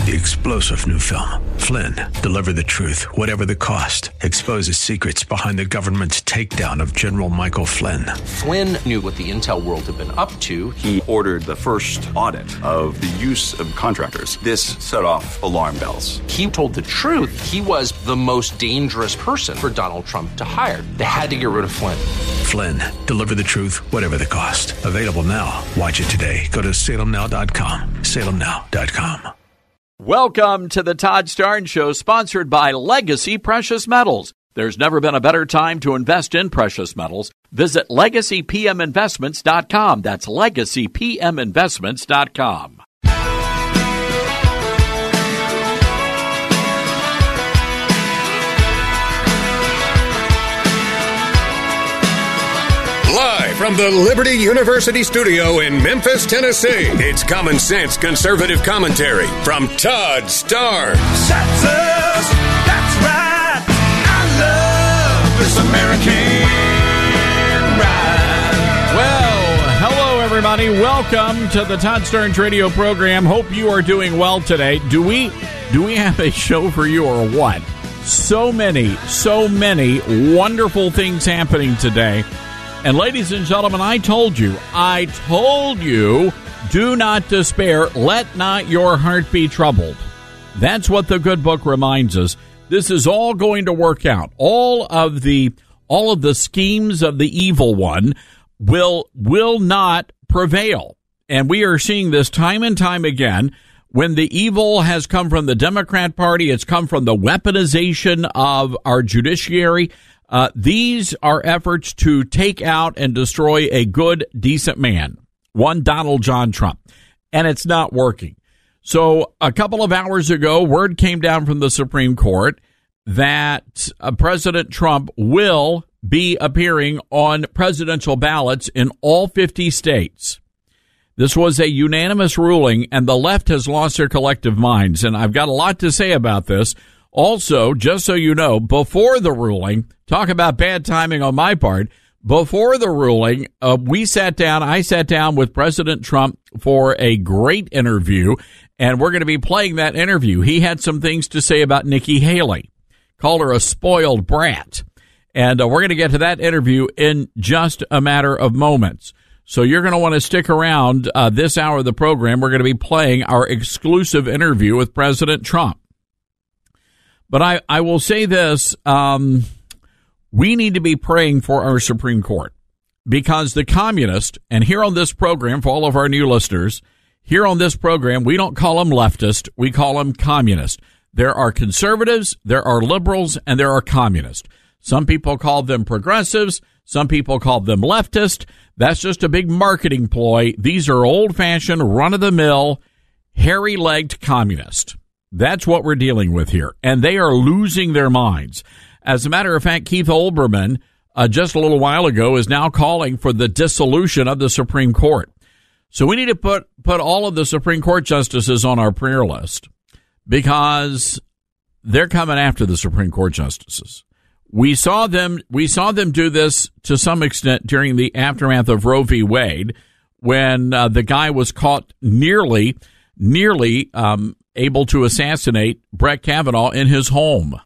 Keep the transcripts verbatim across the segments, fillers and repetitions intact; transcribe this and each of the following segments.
The explosive new film, Flynn, deliver the truth, whatever the cost. Exposes secrets behind the government's takedown of General Michael Flynn. Flynn knew what the intel world had been up to. He ordered the first audit of the use of contractors. This set off alarm bells. He told the truth. He was the most dangerous person for Donald Trump to hire. They had to get rid of Flynn. Flynn, deliver the truth, whatever the cost. Available now. Watch it today. Go to salem now dot com. salem now dot com. Welcome to the Todd Starnes Show, sponsored by Legacy Precious Metals. There's never been a better time to invest in precious metals. Visit legacy p m investments dot com. That's legacy p m investments dot com. Live from the Liberty University studio in Memphis, Tennessee, it's Common Sense Conservative Commentary from Todd Starnes. Texas, that's right. I love this American ride. Well, hello, everybody. Welcome to the Todd Starnes radio program. Hope you are doing well today. Do we, do we have a show for you or what? So many, so many wonderful things happening today. And ladies and gentlemen, I told you, I told you, do not despair. Let not your heart be troubled. That's what the good book reminds us. This is all going to work out. All of the all of the schemes of the evil one will will not prevail. And we are seeing this time and time again. When the evil has come from the Democrat Party, it's come from the weaponization of our judiciary. Uh, these are efforts to take out and destroy a good, decent man, one Donald John Trump, and it's not working. So a couple of hours ago, word came down from the Supreme Court that uh, President Trump will be appearing on presidential ballots in all fifty states. This was a unanimous ruling, and the left has lost their collective minds, and I've got a lot to say about this. Also, just so you know, before the ruling, talk about bad timing on my part, before the ruling, uh, we sat down, I sat down with President Trump for a great interview, and we're going to be playing that interview. He had some things to say about Nikki Haley, called her a spoiled brat, and uh, we're going to get to that interview in just a matter of moments. So you're going to want to stick around uh, this hour of the program. We're going to be playing our exclusive interview with President Trump. But I, I will say this, um, we need to be praying for our Supreme Court because the communists, and here on this program, for all of our new listeners, here on this program, we don't call them leftist, we call them communist. There are conservatives, there are liberals, and there are communists. Some people call them progressives, some people call them leftist. That's just a big marketing ploy. These are old-fashioned, run-of-the-mill, hairy-legged communists. That's what we're dealing with here, and they are losing their minds. As a matter of fact, Keith Olbermann, uh, just a little while ago, is now calling for the dissolution of the Supreme Court. So we need to put, put all of the Supreme Court justices on our prayer list because they're coming after the Supreme Court justices. We saw them, we saw them do this to some extent during the aftermath of Roe v. Wade when uh, the guy was caught nearly, nearly, um, able to assassinate Brett Kavanaugh in his home.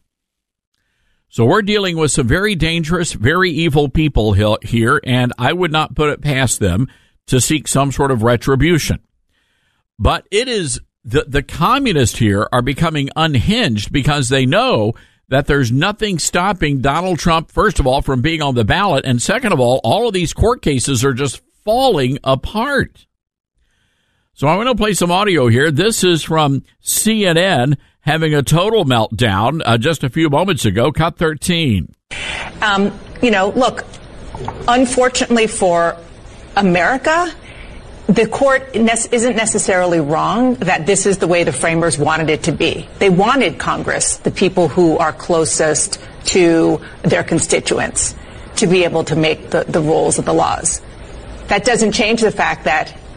So we're dealing with some very dangerous, very evil people here, and I would not put it past them to seek some sort of retribution. But it is the, the communists here are becoming unhinged because they know that there's nothing stopping Donald Trump, first of all, from being on the ballot, and second of all, all of these court cases are just falling apart. So I want to play some audio here. This is from C N N having a total meltdown uh, just a few moments ago, cut thirteen. Um, you know, look, unfortunately for America, the court ne- isn't necessarily wrong that this is the way the framers wanted it to be. They wanted Congress, the people who are closest to their constituents, to be able to make the, the rules of the laws. That doesn't change the fact that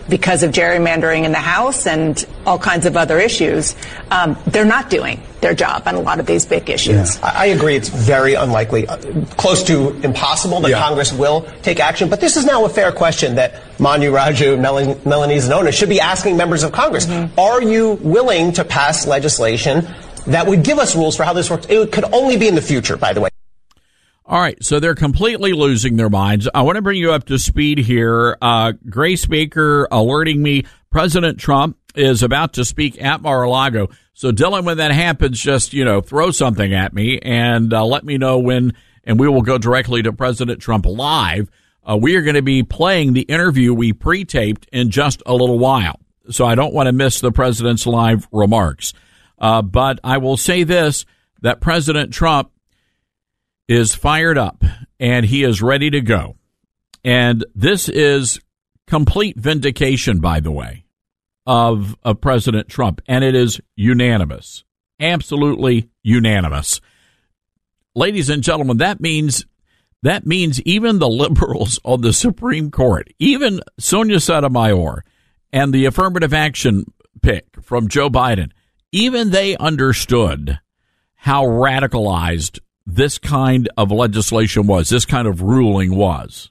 because of gerrymandering in the House and all kinds of other issues, um, they're not doing their job on a lot of these big issues. Yeah. I agree. It's very unlikely, uh, close to impossible that yeah. Congress will take action. But this is now a fair question that Manu Raju, Mel- Melanese Nona should be asking members of Congress. Mm-hmm. Are you willing to pass legislation that would give us rules for how this works? It could only be in the future, by the way. All right, so they're completely losing their minds. I want to bring you up to speed here. Uh, Grace Baker alerting me President Trump is about to speak at Mar-a-Lago. So, Dylan, when that happens, just, you know, throw something at me and uh, let me know when, and we will go directly to President Trump live. Uh, we are going to be playing the interview we pre-taped in just a little while. So I don't want to miss the president's live remarks. Uh, but I will say this, that President Trump is fired up and he is ready to go. And this is complete vindication, by the way, of, of President Trump. And it is unanimous, absolutely unanimous. Ladies and gentlemen, that means that means even the liberals on the Supreme Court, even Sonia Sotomayor and the affirmative action pick from Joe Biden, even they understood how radicalized this kind of legislation was, this kind of ruling was.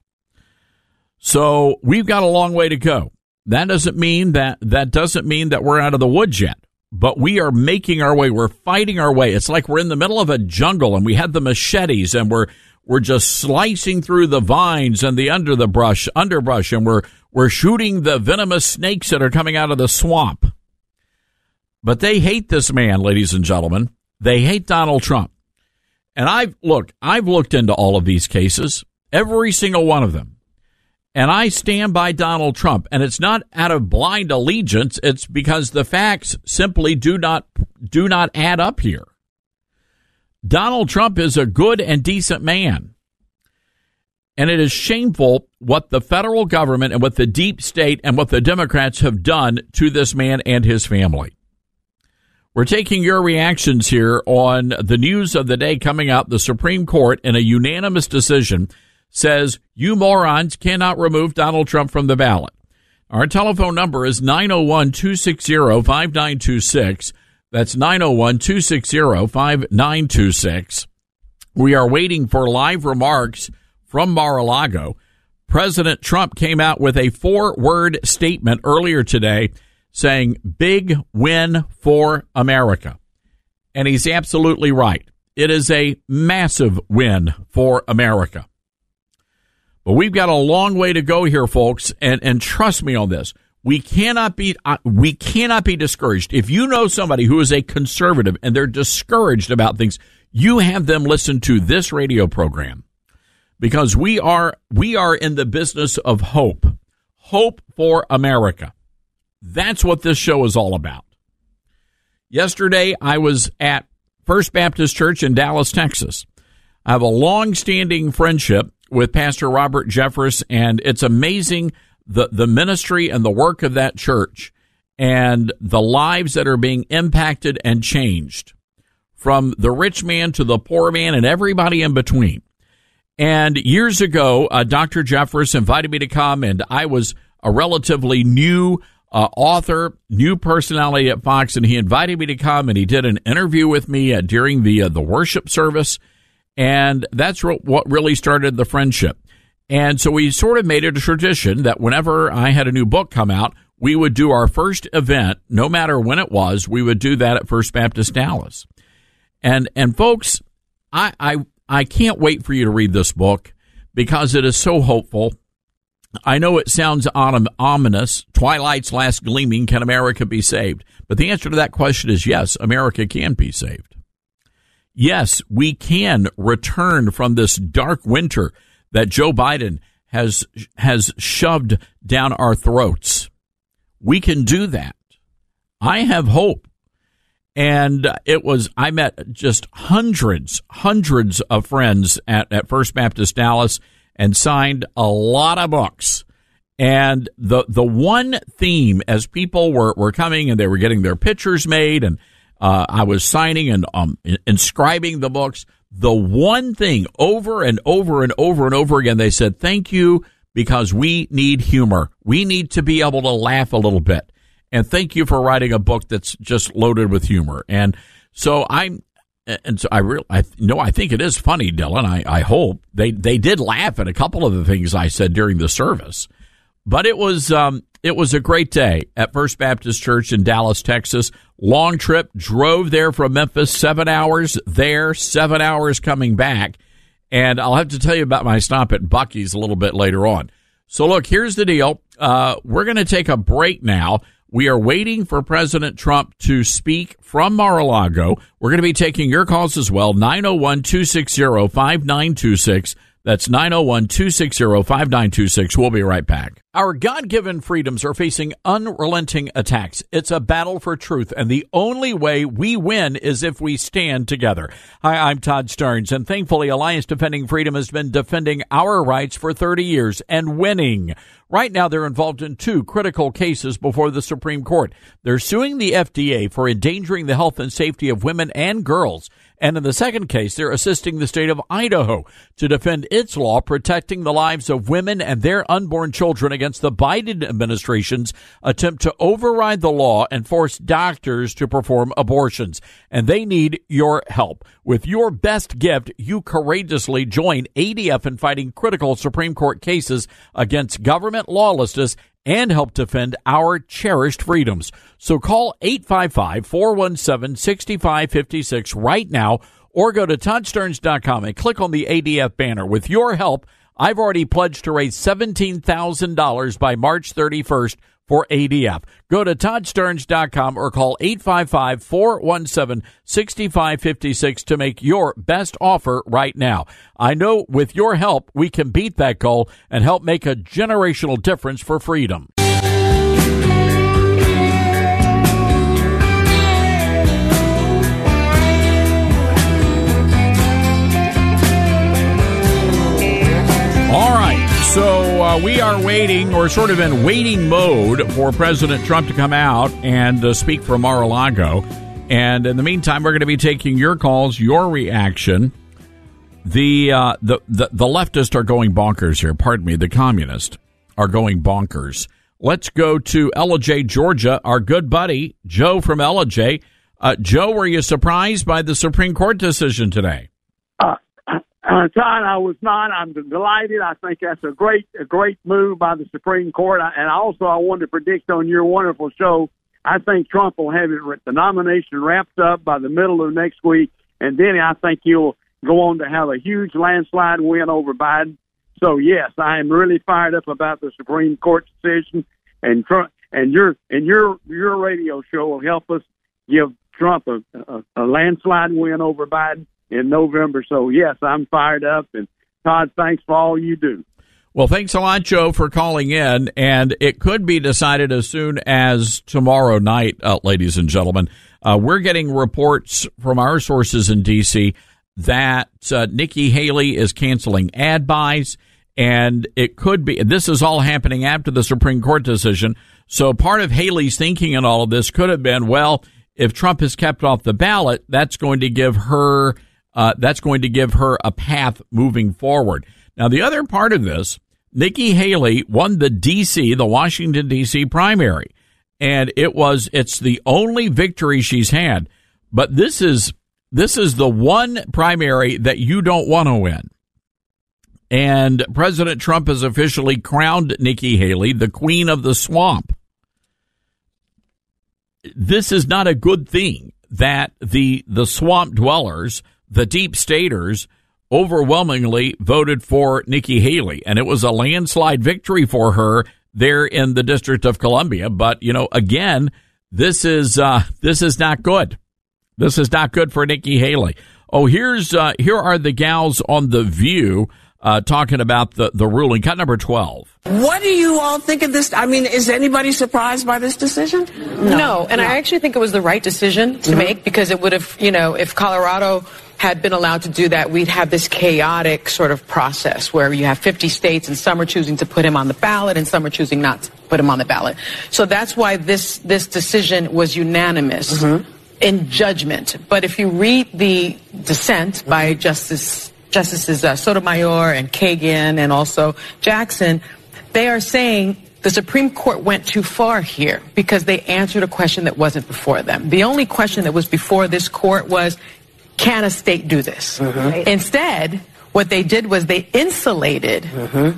So we've got a long way to go. That doesn't mean that that doesn't mean that we're out of the woods yet, but we are making our way. We're fighting our way. It's like we're in the middle of a jungle and we had the machetes and we're we're just slicing through the vines and the under the brush, underbrush, and we're we're shooting the venomous snakes that are coming out of the swamp. But they hate this man, ladies and gentlemen. They hate Donald Trump. And I've, look, I've looked into all of these cases, every single one of them. And I stand by Donald Trump. And it's not out of blind allegiance. It's because the facts simply do not, do not add up here. Donald Trump is a good and decent man. And it is shameful what the federal government and what the deep state and what the Democrats have done to this man and his family. We're taking your reactions here on the news of the day coming out. The Supreme Court, in a unanimous decision, says you morons cannot remove Donald Trump from the ballot. Our telephone number is nine oh one, two six zero, five nine two six. That's nine oh one, two six zero, five nine two six. We are waiting for live remarks from Mar-a-Lago. President Trump came out with a four-word statement earlier today saying, big win for America. And he's absolutely right. It is a massive win for America. But we've got a long way to go here, folks, and, and trust me on this. We cannot be uh, we cannot be discouraged. If you know somebody who is a conservative and they're discouraged about things, you have them listen to this radio program, because we are we are in the business of hope. Hope for America. That's what this show is all about. Yesterday, I was at First Baptist Church in Dallas, Texas. I have a long-standing friendship with Pastor Robert Jeffress, and it's amazing the, the ministry and the work of that church and the lives that are being impacted and changed, from the rich man to the poor man and everybody in between. And years ago, uh, Doctor Jeffress invited me to come, and I was a relatively new Uh, author, new personality at Fox, and he invited me to come, and he did an interview with me uh, during the uh, the worship service, and that's re- what really started the friendship. And so we sort of made it a tradition that whenever I had a new book come out, we would do our first event, no matter when it was, we would do that at First Baptist Dallas. And and folks, I I, I can't wait for you to read this book, because it is so hopeful. I know it sounds ominous. Twilight's last gleaming. Can America be saved? But the answer to that question is yes, America can be saved. Yes, we can return from this dark winter that Joe Biden has has shoved down our throats. We can do that. I have hope. And it was, I met just hundreds, hundreds of friends at, at First Baptist Dallas, and signed a lot of books. And the the one theme, as people were, were coming and they were getting their pictures made, and uh, I was signing and um, inscribing the books, the one thing over and over and over and over again, they said, thank you, because we need humor. We need to be able to laugh a little bit. And thank you for writing a book that's just loaded with humor. And so I'm, and so I really, I no, I think it is funny, Dylan. I, I hope they, they did laugh at a couple of the things I said during the service, but it was, um, it was a great day at First Baptist Church in Dallas, Texas. Long trip, drove there from Memphis, seven hours there, seven hours coming back. And I'll have to tell you about my stop at Buc-ee's a little bit later on. So look, here's the deal. Uh, we're going to take a break now. We are waiting for President Trump to speak from Mar-a-Lago. We're going to be taking your calls as well, nine oh one, two six zero, five nine two six. That's nine oh one, two six zero, five nine two six. We'll be right back. Our God-given freedoms are facing unrelenting attacks. It's a battle for truth, and the only way we win is if we stand together. Hi, I'm Todd Stearns, and thankfully Alliance Defending Freedom has been defending our rights for thirty years and winning. Right now, they're involved in two critical cases before the Supreme Court. They're suing the F D A for endangering the health and safety of women and girls. And in the second case, they're assisting the state of Idaho to defend its law protecting the lives of women and their unborn children against the Biden administration's attempt to override the law and force doctors to perform abortions. And they need your help. With your best gift, you courageously join A D F in fighting critical Supreme Court cases against government lawlessness and help defend our cherished freedoms. So call eight five five, four one seven, six five five six right now or go to todd stearns dot com and click on the A D F banner. With your help, I've already pledged to raise seventeen thousand dollars by March thirty-first for A D F. Go to todd stearns dot com or call eight five five, four one seven, six five five six to make your best offer right now. I know with your help, we can beat that goal and help make a generational difference for freedom. All right, so uh, we are waiting, or sort of in waiting mode, for President Trump to come out and uh, speak from Mar-a-Lago. And in the meantime, we're going to be taking your calls, your reaction. The, uh, the the the leftists are going bonkers here. Pardon me, the communists are going bonkers. Let's go to Ellijay, Georgia. Our good buddy Joe from Ellijay. Uh, Joe, were you surprised by the Supreme Court decision today? Uh, Uh, Todd, I was not. I'm delighted. I think that's a great, a great move by the Supreme Court. I, and also, I wanted to predict on your wonderful show, I think Trump will have it, the nomination wrapped up by the middle of next week, and then I think he'll go on to have a huge landslide win over Biden. So yes, I am really fired up about the Supreme Court decision, and Trump, and your and your your radio show will help us give Trump a, a, a landslide win over Biden in November. So, yes, I'm fired up. And, Todd, thanks for all you do. Well, thanks a lot, Joe, for calling in. And it could be decided as soon as tomorrow night, uh, ladies and gentlemen. Uh, we're getting reports from our sources in D C that uh, Nikki Haley is canceling ad buys. And it could be, this is all happening after the Supreme Court decision. So part of Haley's thinking in all of this could have been, well, if Trump is kept off the ballot, that's going to give her Uh, that's going to give her a path moving forward. Now, the other part of this, Nikki Haley won the D C, the Washington, D C primary, and it was, it's the only victory she's had. But this is, this is the one primary that you don't want to win. And President Trump has officially crowned Nikki Haley the queen of the swamp. This is not a good thing that the, the swamp dwellers, the deep staters, overwhelmingly voted for Nikki Haley, and it was a landslide victory for her there in the District of Columbia. But, you know, again, this is uh, this is not good. This is not good for Nikki Haley. Oh, here's uh, here are the gals on The View uh, talking about the, the ruling. Cut number twelve. What do you all think of this? I mean, is anybody surprised by this decision? No, no. and no. I actually think it was the right decision to mm-hmm. make, because it would have, you know, if Colorado had been allowed to do that, we'd have this chaotic sort of process where you have fifty states and some are choosing to put him on the ballot and some are choosing not to put him on the ballot. So that's why this, this decision was unanimous mm-hmm. in judgment. But if you read the dissent by Justice Justices uh, Sotomayor and Kagan and also Jackson, they are saying the Supreme Court went too far here because they answered a question that wasn't before them. The only question that was before this court was, can a state do this? Mm-hmm. Instead, what they did was they insulated mm-hmm.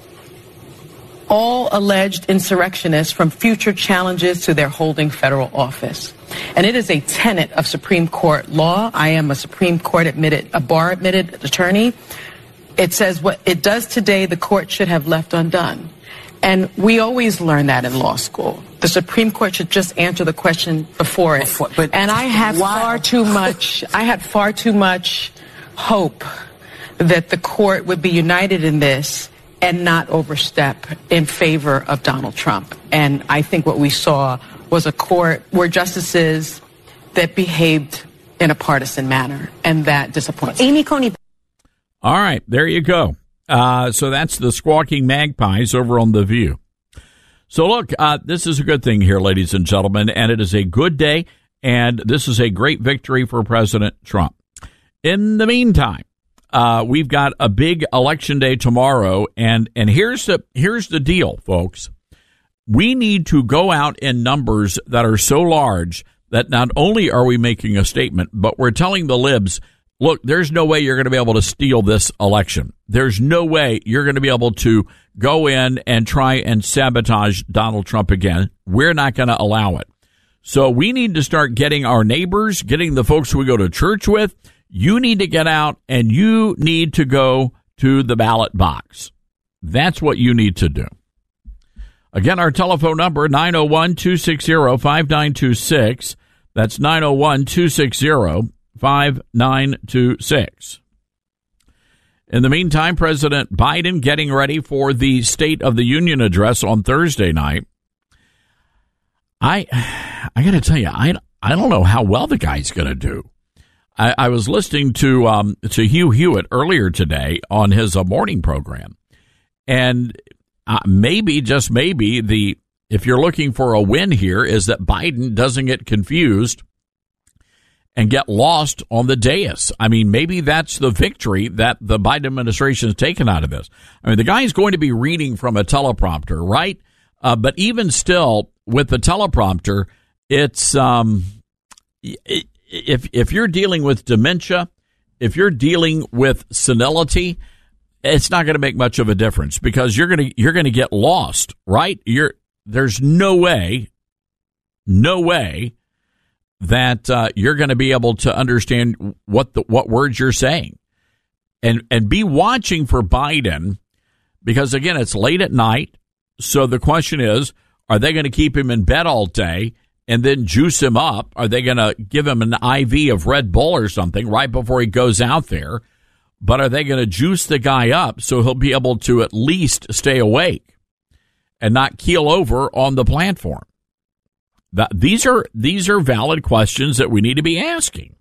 all alleged insurrectionists from future challenges to their holding federal office. And it is a tenet of Supreme Court law. I am a Supreme Court admitted, a bar admitted attorney. It says what it does today, the court should have left undone. And we always learn that in law school. The Supreme Court should just answer the question before it. Before, but and I had why? far too much, I had far too much hope that the court would be united in this and not overstep in favor of Donald Trump. And I think what we saw was a court where justices that behaved in a partisan manner, and that disappoints. Amy Coney. All right, there you go. Uh, so that's the Squawking Magpies over on The View. So look, uh, this is a good thing here, ladies and gentlemen, and it is a good day, and this is a great victory for President Trump. In the meantime, uh, we've got a big election day tomorrow, and, and here's the here's the deal, folks. We need to go out in numbers that are so large that not only are we making a statement, but we're telling the libs, look, there's no way you're going to be able to steal this election. There's no way you're going to be able to go in and try and sabotage Donald Trump again. We're not going to allow it. So we need to start getting our neighbors, getting the folks we go to church with. You need to get out and you need to go to the ballot box. That's what you need to do. Again, our telephone number, nine oh one, two six zero, five nine two six. That's nine oh one, two six zero, five nine two six. In the meantime, President Biden getting ready for the State of the Union address on Thursday night. I I got to tell you, I, I don't know how well the guy's going to do. I, I was listening to um, to Hugh Hewitt earlier today on his uh, morning program, and uh, maybe, just maybe, the if you're looking for a win here is that Biden doesn't get confused and get lost on the dais. I mean, maybe that's the victory that the Biden administration has taken out of this. I mean, the guy is going to be reading from a teleprompter, right? Uh, but even still, with the teleprompter, it's um, if if you're dealing with dementia, if you're dealing with senility, it's not going to make much of a difference because you're going to you're going to get lost, right? You're there's no way, no way. that uh, you're going to be able to understand what the, what words you're saying. And and be watching for Biden because, again, it's late at night. So the question is, are they going to keep him in bed all day and then juice him up? Are they going to give him an I V of Red Bull or something right before he goes out there? But are they going to juice the guy up so he'll be able to at least stay awake and not keel over on the platform? That, these are these are valid questions that we need to be asking.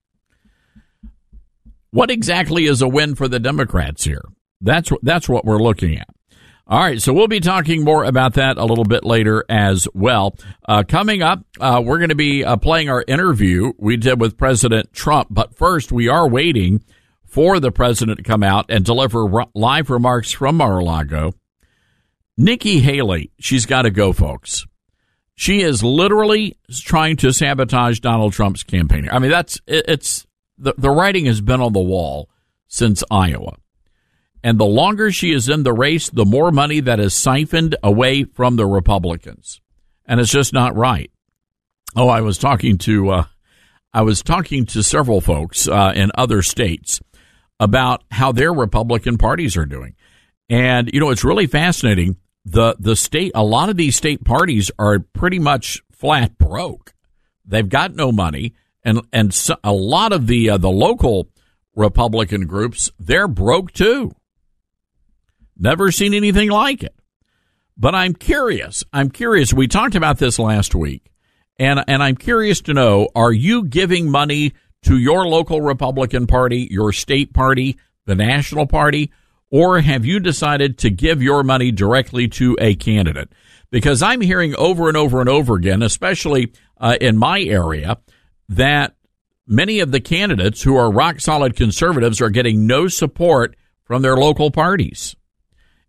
What exactly is a win for the Democrats here? That's that's what we're looking at. All right, so we'll be talking more about that a little bit later as well. Uh, coming up, uh, we're going to be uh, playing our interview we did with President Trump. But first, we are waiting for the president to come out and deliver r- live remarks from Mar-a-Lago. Nikki Haley, she's got to go, folks. She is literally trying to sabotage Donald Trump's campaign. I mean, that's it, it's the, the writing has been on the wall since Iowa. And the longer she is in the race, the more money that is siphoned away from the Republicans. And it's just not right. Oh, I was talking to uh, I was talking to several folks uh, in other states about how their Republican parties are doing. And, you know, it's really fascinating. The the state, a lot of these state parties are pretty much flat broke. They've got no money, and and so, a lot of the uh, the local Republican groups, they're broke too. Never seen anything like it. But I'm curious. I'm curious. We talked about this last week, and and I'm curious to know: are you giving money to your local Republican Party, your state party, the national party? Or have you decided to give your money directly to a candidate? Because I'm hearing over and over and over again, especially uh, in my area, that many of the candidates who are rock-solid conservatives are getting no support from their local parties.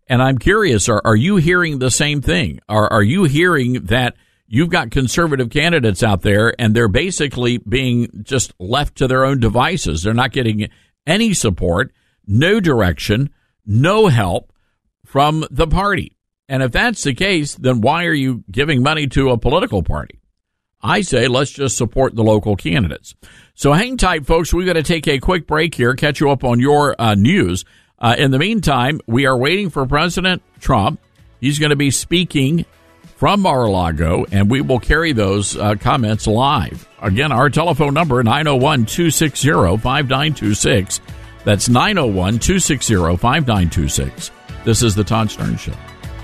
And I'm curious, are, are you hearing the same thing? Are, are you hearing that you've got conservative candidates out there and they're basically being just left to their own devices? They're not getting any support, no direction, no help from the party. And if that's the case, then why are you giving money to a political party? I say let's just support the local candidates. So hang tight, folks. We've got to take a quick break here, catch you up on your uh, news. Uh, in the meantime, we are waiting for President Trump. He's going to be speaking from Mar-a-Lago, and we will carry those uh, comments live. Again, our telephone number, nine oh one, two six zero, five nine two six. That's nine oh one, two six zero, five nine two six. This is the Todd Stern Show.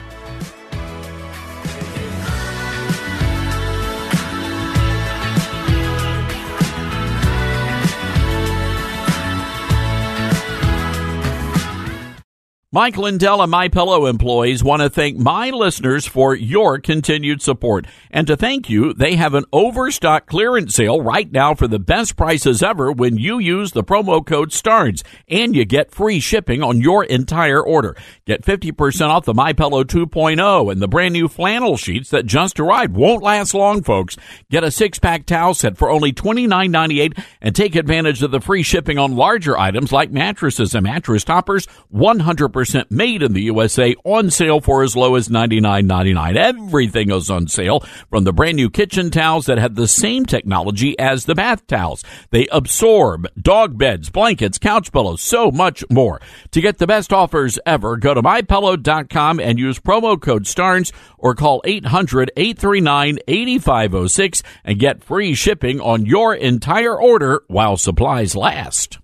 Mike Lindell and MyPillow employees want to thank my listeners for your continued support. And to thank you, they have an overstock clearance sale right now for the best prices ever when you use the promo code STARNS. And you get free shipping on your entire order. Get fifty percent off the MyPillow two point oh and the brand new flannel sheets that just arrived. Won't last long, folks. Get a six-pack towel set for only twenty-nine ninety-eight and take advantage of the free shipping on larger items like mattresses and mattress toppers, one hundred percent made in the U S A, on sale for as low as ninety-nine ninety-nine. Everything is on sale, from the brand new kitchen towels that have the same technology as the bath towels. They absorb dog beds, blankets, couch pillows, so much more. To get the best offers ever, go to my pillow dot com and use promo code STARNS or call eight hundred, eight three nine, eight five oh six and get free shipping on your entire order while supplies last.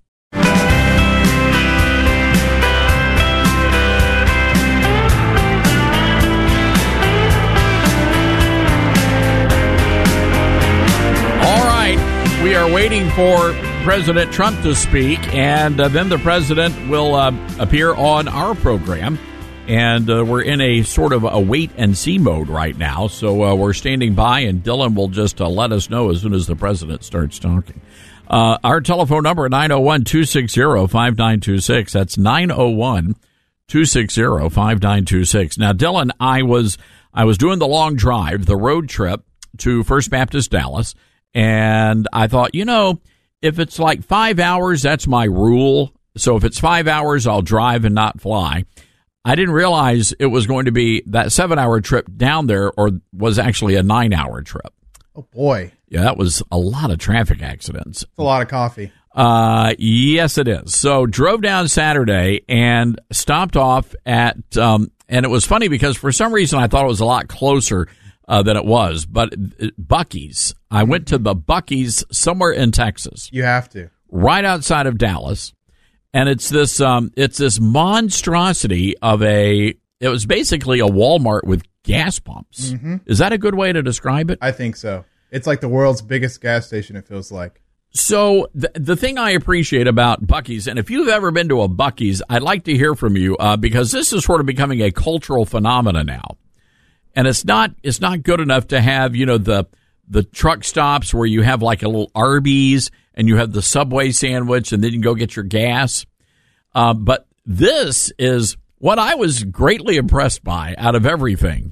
We are waiting for President Trump to speak, and uh, then the president will uh, appear on our program. And uh, we're in a sort of a wait-and-see mode right now, so uh, we're standing by, and Dylan will just uh, let us know as soon as the president starts talking. Uh, our telephone number, nine oh one, two six zero, five nine two six. That's nine oh one, two six zero, five nine two six. Now, Dylan, I was I was doing the long drive, the road trip to First Baptist Dallas, and I thought, you know, if it's like five hours, that's my rule. So if it's five hours, I'll drive and not fly. I didn't realize it was going to be that seven-hour trip down there, or was actually a nine-hour trip. Oh, boy. Yeah, that was a lot of traffic accidents. It's a lot of coffee. Uh, yes, it is. So drove down Saturday and stopped off at, um, and it was funny because for some reason I thought it was a lot closer Uh, than it was, but Buc-ee's. I went to the Buc-ee's somewhere in Texas. You have to. Right outside of Dallas. And it's this um, it's this monstrosity of a, it was basically a Walmart with gas pumps. Mm-hmm. Is that a good way to describe it? I think so. It's like the world's biggest gas station, it feels like. So the, the thing I appreciate about Buc-ee's, and if you've ever been to a Buc-ee's, I'd like to hear from you, uh, because this is sort of becoming a cultural phenomenon now. And it's not it's not good enough to have, you know, the the truck stops where you have like a little Arby's and you have the Subway sandwich and then you can go get your gas. Uh, but this is what I was greatly impressed by out of everything.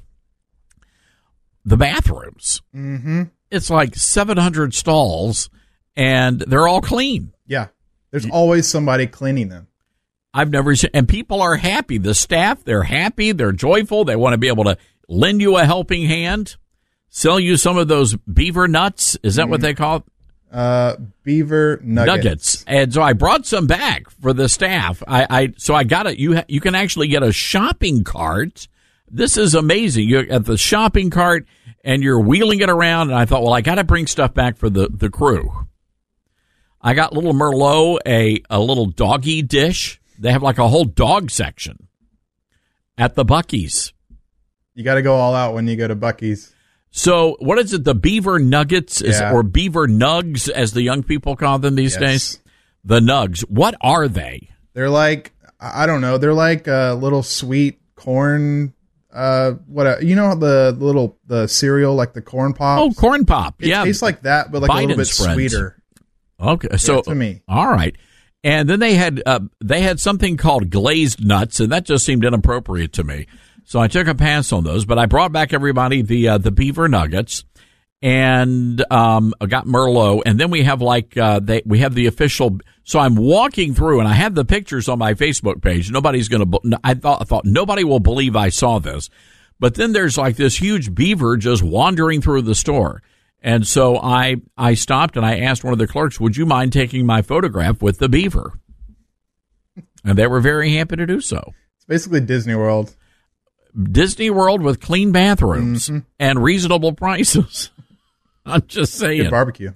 The bathrooms. Mm-hmm. It's like seven hundred stalls and they're all clean. Yeah. There's always somebody cleaning them. I've never seen, and people are happy. The staff, they're happy. They're joyful. They want to be able to lend you a helping hand, sell you some of those beaver nuts. Is that mm. what they call it? Uh, beaver nuggets. Nuggets. And so I brought some back for the staff. I, I so I got it. You ha, you can actually get a shopping cart. This is amazing. You're at the shopping cart and you're wheeling it around. And I thought, well, I got to bring stuff back for the, the crew. I got little Merlot, a, a little doggy dish. They have like a whole dog section at the Buc-ee's. You got to go all out when you go to Buc-ee's. So what is it, the Beaver Nuggets is, yeah. or Beaver Nugs, as the young people call them these yes. days? The Nugs. What are they? They're like, I don't know, they're like a little sweet corn, uh, what, you know the little, the cereal, like the corn pops? Oh, corn pop, it yeah. It tastes like that, but like Biden's a little bit friends. Sweeter. Okay, so, yeah, to me. All right. And then they had uh, they had something called glazed nuts, and that just seemed inappropriate to me. So I took a pass on those. But I brought back everybody the uh, the beaver nuggets, and um, I got Merlot, and then we have like uh, they we have the official. So I'm walking through, and I have the pictures on my Facebook page. Nobody's going to. I thought I thought nobody will believe I saw this, but then there's like this huge beaver just wandering through the store. And so I I stopped and I asked one of the clerks, would you mind taking my photograph with the beaver? And they were very happy to do so. It's basically Disney World. Disney World with clean bathrooms mm-hmm. and reasonable prices. I'm just saying. Good barbecue.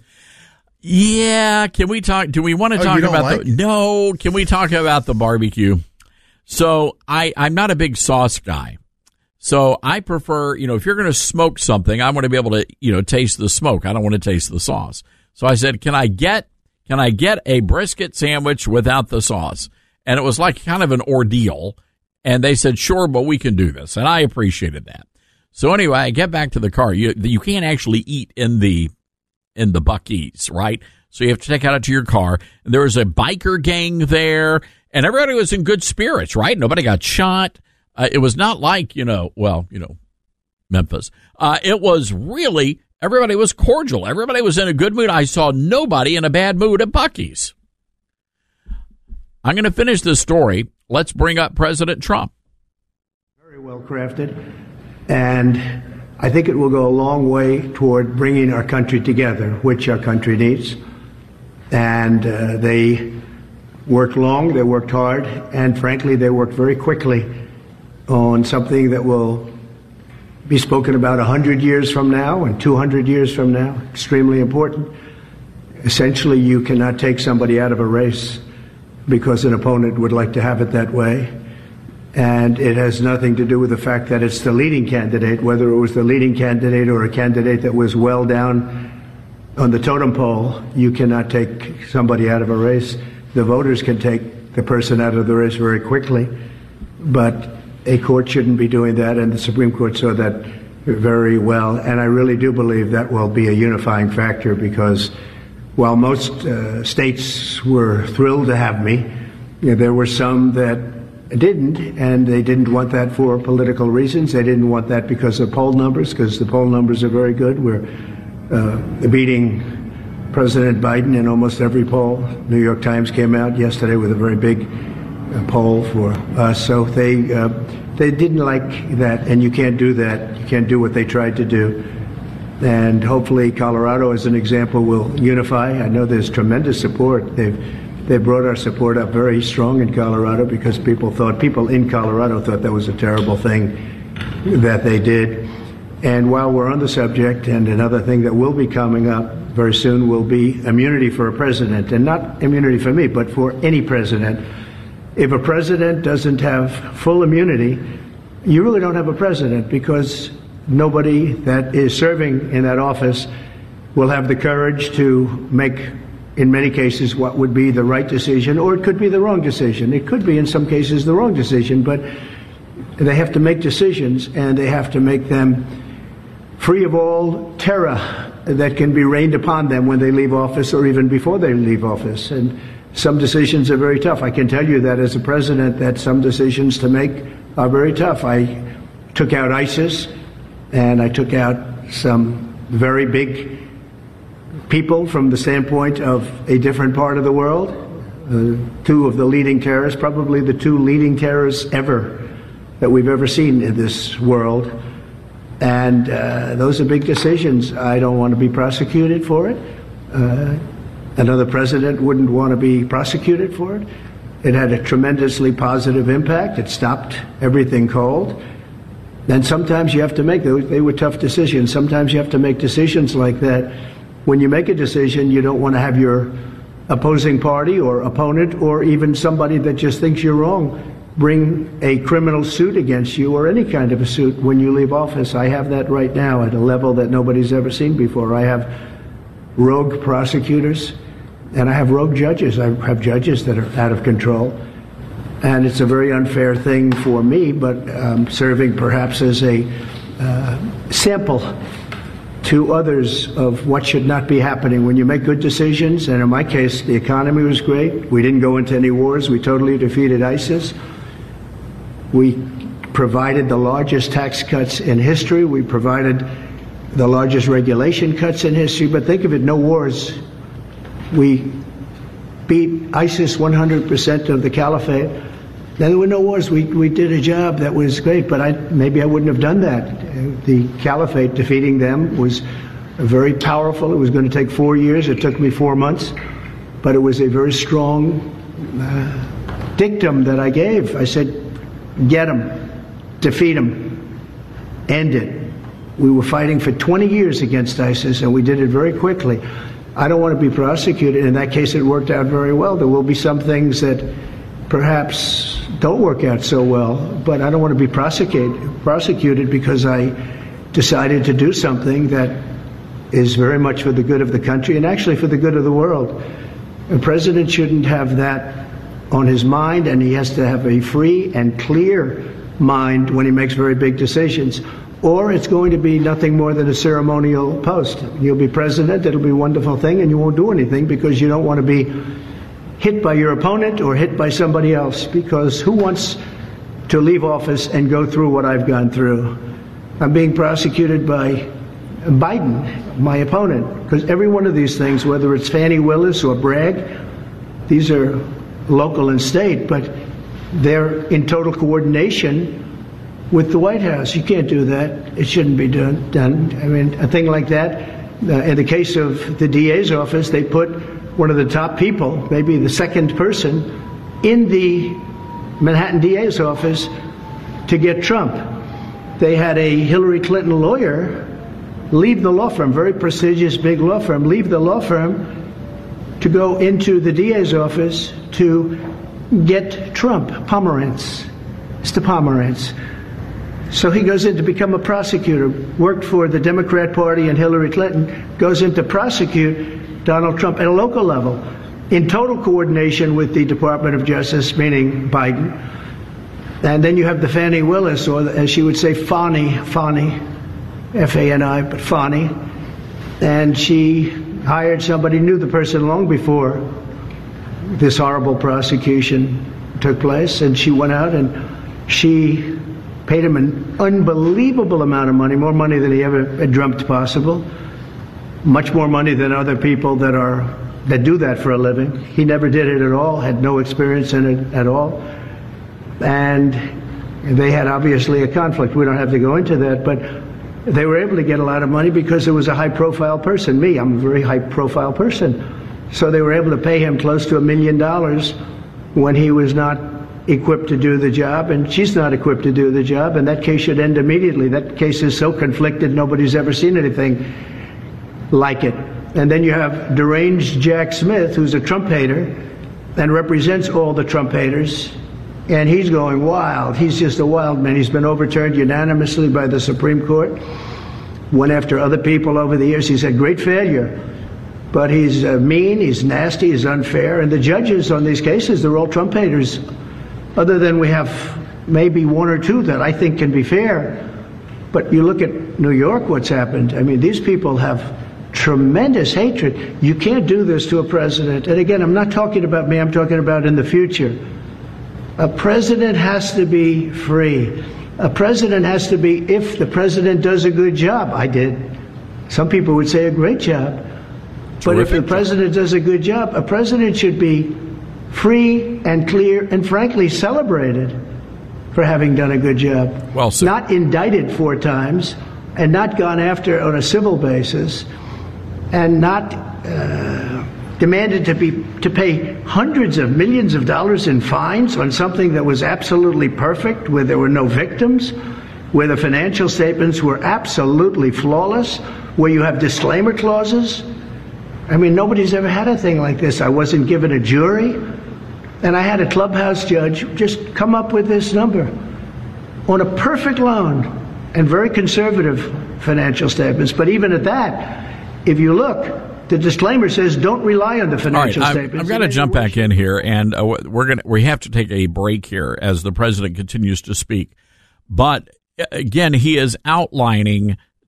Yeah. Can we talk? Do we want to oh, talk you don't about like the? it? No. Can we talk about the barbecue? So I, I'm not a big sauce guy. So I prefer, you know, if you're going to smoke something, I want to be able to, you know, taste the smoke. I don't want to taste the sauce. So I said, can I get, can I get a brisket sandwich without the sauce? And it was like kind of an ordeal. And they said, sure, but we can do this. And I appreciated that. So anyway, I get back to the car. You, you can't actually eat in the, in the Buc-ee's, right? So you have to take it out to your car. And there was a biker gang there and everybody was in good spirits, right? Nobody got shot. Uh, it was not like, you know, well, you know, Memphis. Uh, it was really, everybody was cordial. Everybody was in a good mood. I saw nobody in a bad mood at Buc-ee's. I'm going to finish this story. Let's bring up President Trump. Very well crafted. And I think it will go a long way toward bringing our country together, which our country needs. And uh, they worked long, they worked hard, and frankly, they worked very quickly on something that will be spoken about one hundred years from now and two hundred years from now. Extremely important. Essentially, you cannot take somebody out of a race because an opponent would like to have it that way. And it has nothing to do with the fact that it's the leading candidate, whether it was the leading candidate or a candidate that was well down on the totem pole. You cannot take somebody out of a race. The voters can take the person out of the race very quickly, but a court shouldn't be doing that, and the Supreme Court saw that very well. And I really do believe that will be a unifying factor because while most uh, states were thrilled to have me, you know, there were some that didn't, and they didn't want that for political reasons. They didn't want that because of poll numbers, because the poll numbers are very good. We're uh, beating President Biden in almost every poll. New York Times came out yesterday with a very big uh, poll for us. So they uh, they didn't like that, and you can't do that. You can't do what they tried to do. And hopefully Colorado, as an example, will unify. I know there's tremendous support. They've They brought our support up very strong in Colorado because people thought, people in Colorado thought that was a terrible thing that they did. And while we're on the subject, and another thing that will be coming up very soon will be immunity for a president. And not immunity for me, but for any president. If a president doesn't have full immunity, you really don't have a president because nobody that is serving in that office will have the courage to make, in many cases, what would be the right decision, or it could be the wrong decision. It could be, in some cases, the wrong decision, but they have to make decisions, and they have to make them free of all terror that can be rained upon them when they leave office or even before they leave office. And some decisions are very tough. I can tell you that as a president, that some decisions to make are very tough. I took out ISIS, and I took out some very big people from the standpoint of a different part of the world. Uh, two of the leading terrorists, probably the two leading terrorists ever that we've ever seen in this world. And uh, those are big decisions. I don't want to be prosecuted for it. Uh, another president wouldn't want to be prosecuted for it. It had a tremendously positive impact. It stopped everything cold. And sometimes you have to make, they were tough decisions. Sometimes you have to make decisions like that. When you make a decision, you don't want to have your opposing party or opponent or even somebody that just thinks you're wrong bring a criminal suit against you or any kind of a suit when you leave office. I have that right now at a level that nobody's ever seen before. I have rogue prosecutors and I have rogue judges. I have judges that are out of control. And it's a very unfair thing for me, but um, serving perhaps as a uh, sample to others of what should not be happening. When you make good decisions, and in my case, the economy was great. We didn't go into any wars. We totally defeated ISIS. We provided the largest tax cuts in history. We provided the largest regulation cuts in history. But think of it, no wars. We beat ISIS one hundred percent of the caliphate. Now, there were no wars. We we did a job that was great, but I maybe I wouldn't have done that. The caliphate, defeating them, was very powerful. It was going to take four years. It took me four months. But it was a very strong uh, dictum that I gave. I said, get them, defeat them, end it. We were fighting for twenty years against ISIS, and we did it very quickly. I don't want to be prosecuted. In that case, it worked out very well. There will be some things that perhaps don't work out so well, but I don't want to be prosecuted, prosecuted because I decided to do something that is very much for the good of the country and actually for the good of the world. A president shouldn't have that on his mind, and he has to have a free and clear mind when he makes very big decisions, or it's going to be nothing more than a ceremonial post. You'll be president, it'll be a wonderful thing, and you won't do anything because you don't want to be hit by your opponent or hit by somebody else, because who wants to leave office and go through what I've gone through? I'm being prosecuted by Biden, my opponent, because every one of these things, whether it's Fannie Willis or Bragg, these are local and state, but they're in total coordination with the White House. You can't do that. It shouldn't be done. done. I mean, a thing like that, uh, in the case of the D A's office, they put one of the top people, maybe the second person, in the Manhattan D A's office to get Trump. They had a Hillary Clinton lawyer leave the law firm, very prestigious big law firm, leave the law firm to go into the D A's office to get Trump, Pomerantz, Mister Pomerantz. So he goes in to become a prosecutor, worked for the Democrat Party and Hillary Clinton, goes in to prosecute Donald Trump at a local level, in total coordination with the Department of Justice, meaning Biden. And then you have the Fannie Willis, or as she would say, Fani, Fani, F A N I, but Fani. And she hired somebody, knew the person long before this horrible prosecution took place, and she went out and she paid him an unbelievable amount of money, more money than he ever had dreamt possible, much more money than other people that are that do that for a living. He never did it at all, had no experience in it at all. And they had obviously a conflict. We don't have to go into that, but they were able to get a lot of money because it was a high-profile person. Me, I'm a very high-profile person. So they were able to pay him close to a million dollars when he was not equipped to do the job, and she's not equipped to do the job, and that case should end immediately. That case is so conflicted, nobody's ever seen anything like it. And then you have deranged Jack Smith, who's a Trump hater and represents all the Trump haters, and he's going wild. He's just a wild man. He's been overturned unanimously by the Supreme Court. Went after other people over the years. He's had great failure. But he's uh, mean, he's nasty, he's unfair. And the judges on these cases, they're all Trump haters. Other than we have maybe one or two that I think can be fair. But you look at New York, what's happened. I mean, these people have tremendous hatred. You can't do this to a president. And again, I'm not talking about me, I'm talking about in the future. A president has to be free. A president has to be, if the president does a good job, I did. Some people would say a great job. But if the president does a good job, a president should be free and clear and frankly celebrated for having done a good job. Well said. Not indicted four times and not gone after on a civil basis and not uh, demanded to be to pay hundreds of millions of dollars in fines on something that was absolutely perfect, where there were no victims, where the financial statements were absolutely flawless, where you have disclaimer clauses. I mean, nobody's ever had a thing like this. I wasn't given a jury, and I had a clubhouse judge just come up with this number on a perfect loan and very conservative financial statements. But even at that, if you look, the disclaimer says don't rely on the financial All right, statements. I've, I've got to jump back in here, and uh, we're gonna we have to take a break here as the president continues to speak. But again, he is outlining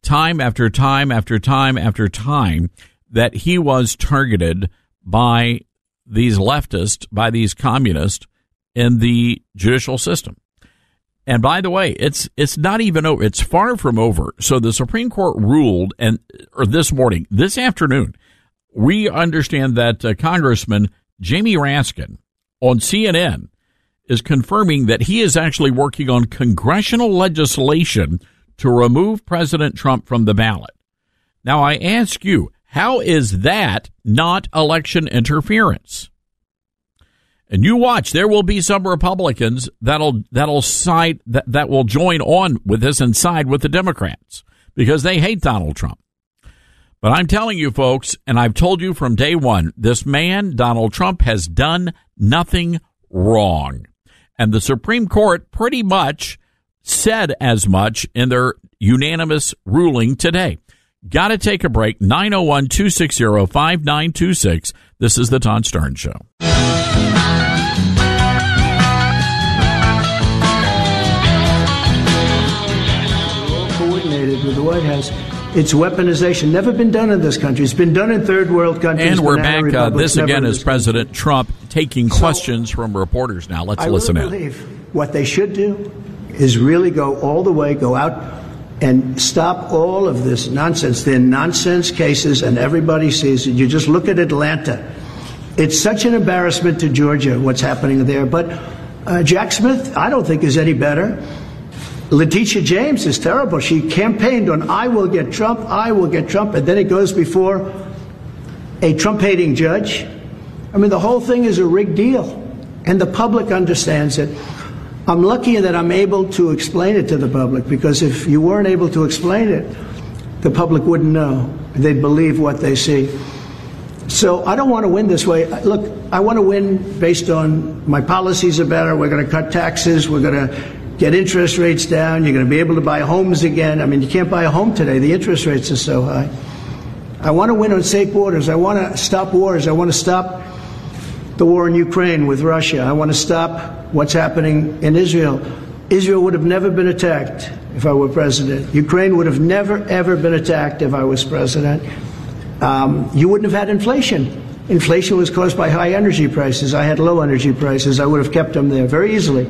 time after time after time after time that he was targeted by these leftists, by these communists in the judicial system. And by the way, it's it's not even over. It's far from over. So the Supreme Court ruled, and or this morning, this afternoon, we understand that uh, Congressman Jamie Raskin on C N N is confirming that he is actually working on congressional legislation to remove President Trump from the ballot. Now, I ask you, how is that not election interference? And you watch, there will be some Republicans that'll that'll side that, that will join on with this and side with the Democrats because they hate Donald Trump. But I'm telling you, folks, and I've told you from day one, this man, Donald Trump, has done nothing wrong. And the Supreme Court pretty much said as much in their unanimous ruling today. Got to take a break. nine oh one, two six zero, five nine two six. This is the Todd Stern Show. Coordinated with the White House. It's weaponization. Never been done in this country. It's been done in third world countries. And we're back. Uh, this again is President Trump taking so, questions from reporters now. Let's I listen really in. Believe what they should do is really go all the way, go out and stop all of this nonsense. They're nonsense cases, and everybody sees it. You just look at Atlanta. It's such an embarrassment to Georgia, what's happening there. But uh, Jack Smith, I don't think is any better. Letitia James is terrible. She campaigned on, I will get Trump, I will get Trump, and then it goes before a Trump-hating judge. I mean, the whole thing is a rigged deal, and the public understands it. I'm lucky that I'm able to explain it to the public, because if you weren't able to explain it, the public wouldn't know. They'd believe what they see. So I don't want to win this way. Look, I want to win based on my policies are better. We're going to cut taxes. We're going to get interest rates down. You're going to be able to buy homes again. I mean, you can't buy a home today. The interest rates are so high. I want to win on safe borders. I want to stop wars. I want to stop the war in Ukraine with Russia. I want to stop what's happening in Israel. Israel would have never been attacked if I were president. Ukraine would have never, ever been attacked if I was president. Um, you wouldn't have had inflation. Inflation was caused by high energy prices. I had low energy prices. I would have kept them there very easily.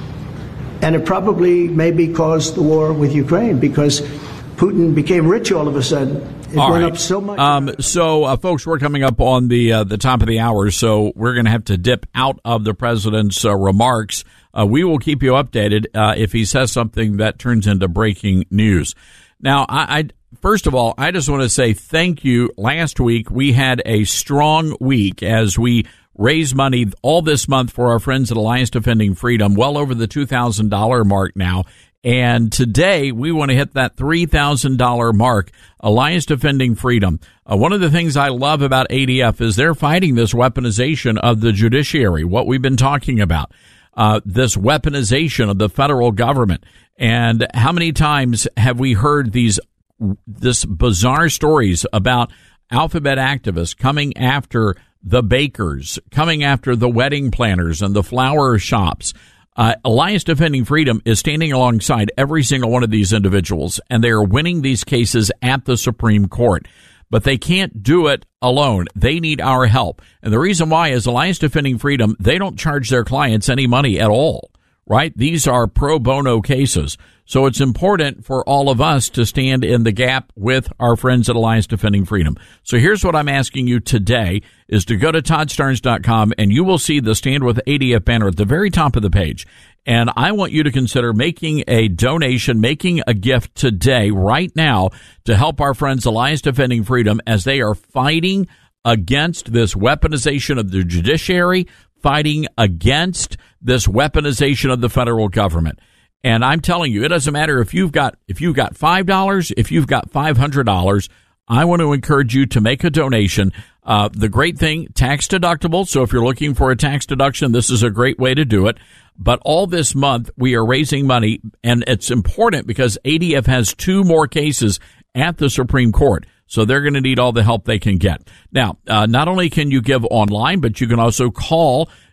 And it probably maybe caused the war with Ukraine because Putin became rich all of a sudden. It all went right. up so much. Um, so, uh, folks, we're coming up on the uh, the top of the hour, so we're going to have to dip out of the president's uh, remarks. Uh, we will keep you updated uh, if he says something that turns into breaking news. Now, I, I first of all, I just want to say thank you. Last week, we had a strong week as we raise money all this month for our friends at Alliance Defending Freedom, well over the two thousand dollars mark now. And today we want to hit that three thousand dollars mark. Alliance Defending Freedom. Uh, one of the things I love about A D F is they're fighting this weaponization of the judiciary, what we've been talking about, uh, this weaponization of the federal government. And how many times have we heard these this bizarre stories about alphabet activists coming after the bakers, coming after the wedding planners and the flower shops? Uh, Alliance Defending Freedom is standing alongside every single one of these individuals, and they are winning these cases at the Supreme Court. But they can't do it alone. They need our help. And the reason why is Alliance Defending Freedom, they don't charge their clients any money at all, right? These are pro bono cases. So it's important for all of us to stand in the gap with our friends at Alliance Defending Freedom. So here's what I'm asking you today is to go to Todd Starnes dot com and you will see the Stand with A D F banner at the very top of the page. And I want you to consider making a donation, making a gift today, right now, to help our friends Alliance Defending Freedom as they are fighting against this weaponization of the judiciary, fighting against this weaponization of the federal government. And I'm telling you, it doesn't matter if you've got if you've got five dollars, if you've got five hundred dollars. I want to encourage you to make a donation. Uh, the great thing, tax deductible. So if you're looking for a tax deduction, this is a great way to do it. But all this month, we are raising money, and it's important because A D F has two more cases at the Supreme Court. So they're going to need all the help they can get. Now, uh, not only can you give online, but you can also call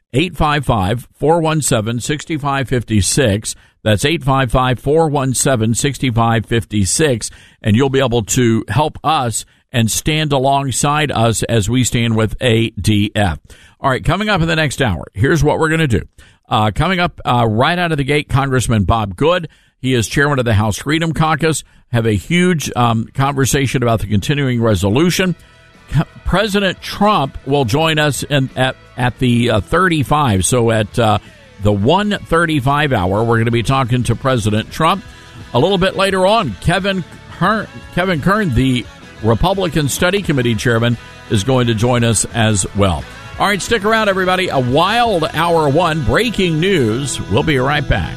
eight five five, four one seven, six five five six. That's eight five five, four one seven, six five five six. And you'll be able to help us and stand alongside us as we stand with A D F. All right, coming up in the next hour, here's what we're going to do. Uh, coming up uh, right out of the gate, Congressman Bob Good. He is chairman of the House Freedom Caucus. Have a huge um, conversation about the continuing resolution. Co- President Trump will join us in, at, at the uh, thirty-five. So at uh, the one thirty-five hour, we're going to be talking to President Trump. A little bit later on, Kevin Kern, Kevin Kern, the Republican Study Committee chairman, is going to join us as well. All right, stick around, everybody. A wild hour one, breaking news. We'll be right back.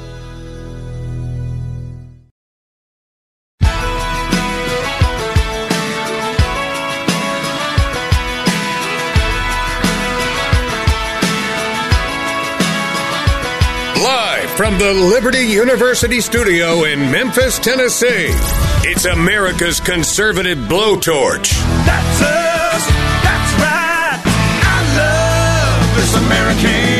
Live from the Liberty University studio in Memphis, Tennessee, it's America's conservative blowtorch. That's us. That's right. I love this American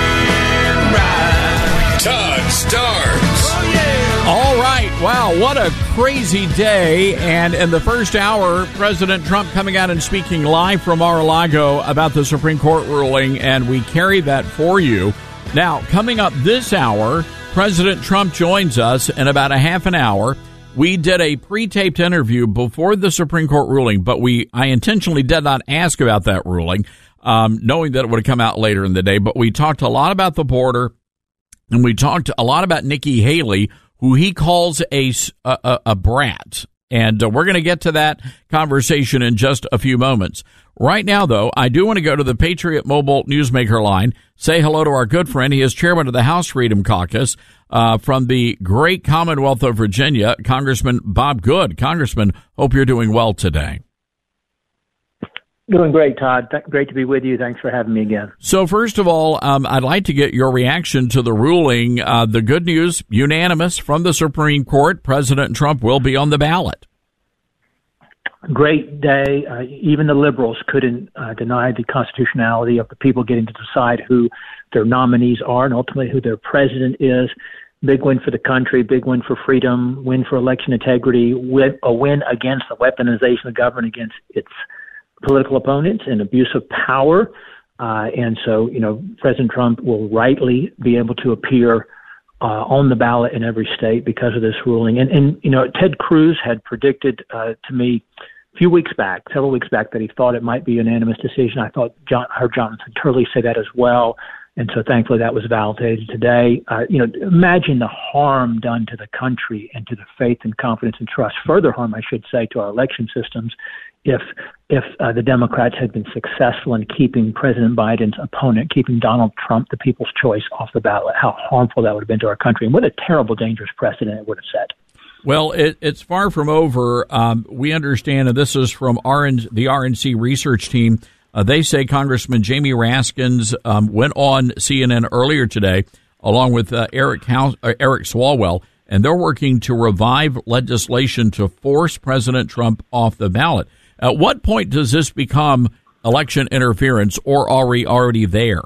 ride. Todd Starnes. Oh, yeah. All right. Wow, what a crazy day. And in the first hour, President Trump coming out and speaking live from Mar-a-Lago about the Supreme Court ruling, and we carry that for you. Now, coming up this hour, President Trump joins us in about a half an hour. We did a pre-taped interview before the Supreme Court ruling, but we I intentionally did not ask about that ruling, um, knowing that it would have come out later in the day. But we talked a lot about the border, and we talked a lot about Nikki Haley, who he calls a, a, a brat. And uh, we're going to get to that conversation in just a few moments. Right now, though, I do want to go to the Patriot Mobile Newsmaker line, say hello to our good friend. He is chairman of the House Freedom Caucus uh, from the great Commonwealth of Virginia, Congressman Bob Good. Congressman, hope you're doing well today. Doing great, Todd. Th- great to be with you. Thanks for having me again. So first of all, um, I'd like to get your reaction to the ruling. Uh, the good news, unanimous from the Supreme Court, President Trump will be on the ballot. Great day. Uh, even the liberals couldn't uh, deny the constitutionality of the people getting to decide who their nominees are and ultimately who their president is. Big win for the country, big win for freedom, win for election integrity, win, a win against the weaponization of government against its political opponents and abuse of power. Uh, and so, you know, President Trump will rightly be able to appear Uh, on the ballot in every state because of this ruling. And, and you know, Ted Cruz had predicted uh, to me a few weeks back, several weeks back, that he thought it might be a unanimous decision. I thought John, heard Jonathan Turley say that as well. And so thankfully that was validated today. Uh, you know, imagine the harm done to the country and to the faith and confidence and trust, further harm, I should say, to our election systems if if uh, the Democrats had been successful in keeping President Biden's opponent, keeping Donald Trump, the people's choice, off the ballot. How harmful that would have been to our country, and what a terrible, dangerous precedent it would have set. Well, it, it's far from over. Um, we understand, and this is from R N, the R N C research team, uh, they say Congressman Jamie Raskins um, went on C N N earlier today, along with uh, Eric, House, uh, Eric Swalwell, and they're working to revive legislation to force President Trump off the ballot. At what point does this become election interference, or are we already there?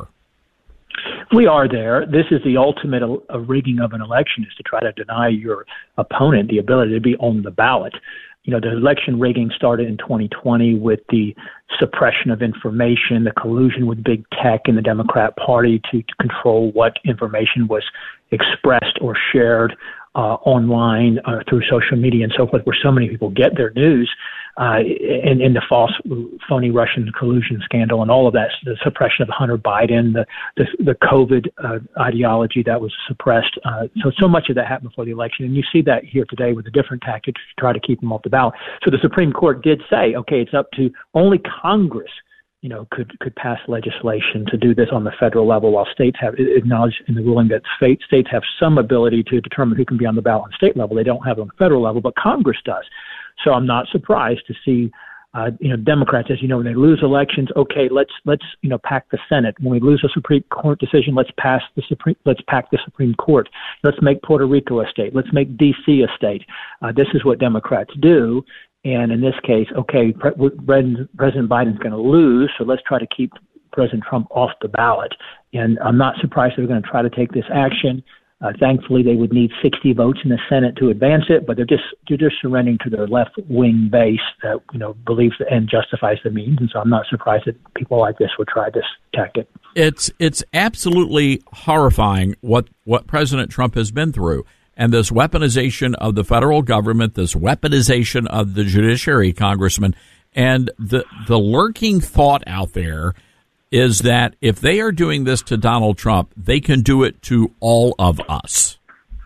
We are there. This is the ultimate uh, rigging of an election, is to try to deny your opponent the ability to be on the ballot. You know, the election rigging started in twenty twenty with the suppression of information, the collusion with big tech and the Democrat Party to, to control what information was expressed or shared uh, online uh, through social media and so forth, where so many people get their news. Uh, in, in the false, phony Russian collusion scandal and all of that, the suppression of Hunter Biden, the the, the COVID uh, ideology that was suppressed. Uh, so, so much of that happened before the election. And you see that here today with a different tactic to try to keep them off the ballot. So the Supreme Court did say, okay, it's up to only Congress, you know, could, could pass legislation to do this on the federal level, while states have acknowledged in the ruling that state, states have some ability to determine who can be on the ballot on the state level. They don't have it on the federal level, but Congress does. So I'm not surprised to see, uh, you know, Democrats, as you know, when they lose elections, okay, let's let's you know pack the Senate. When we lose a Supreme Court decision, let's pass the Supreme, let's pack the Supreme Court. Let's make Puerto Rico a state. Let's make D C a state. Uh, this is what Democrats do. And in this case, okay, Pre- President Biden's going to lose, so let's try to keep President Trump off the ballot. And I'm not surprised they're going to try to take this action. Uh, thankfully, they would need sixty votes in the Senate to advance it, but they're just they're just surrendering to their left wing base that you know believes the end justifies the means, and so I'm not surprised that people like this would try this tactic. It's it's absolutely horrifying what what President Trump has been through, and this weaponization of the federal government, this weaponization of the judiciary, Congressman, and the the lurking thought out there is that if they are doing this to Donald Trump, they can do it to all of us.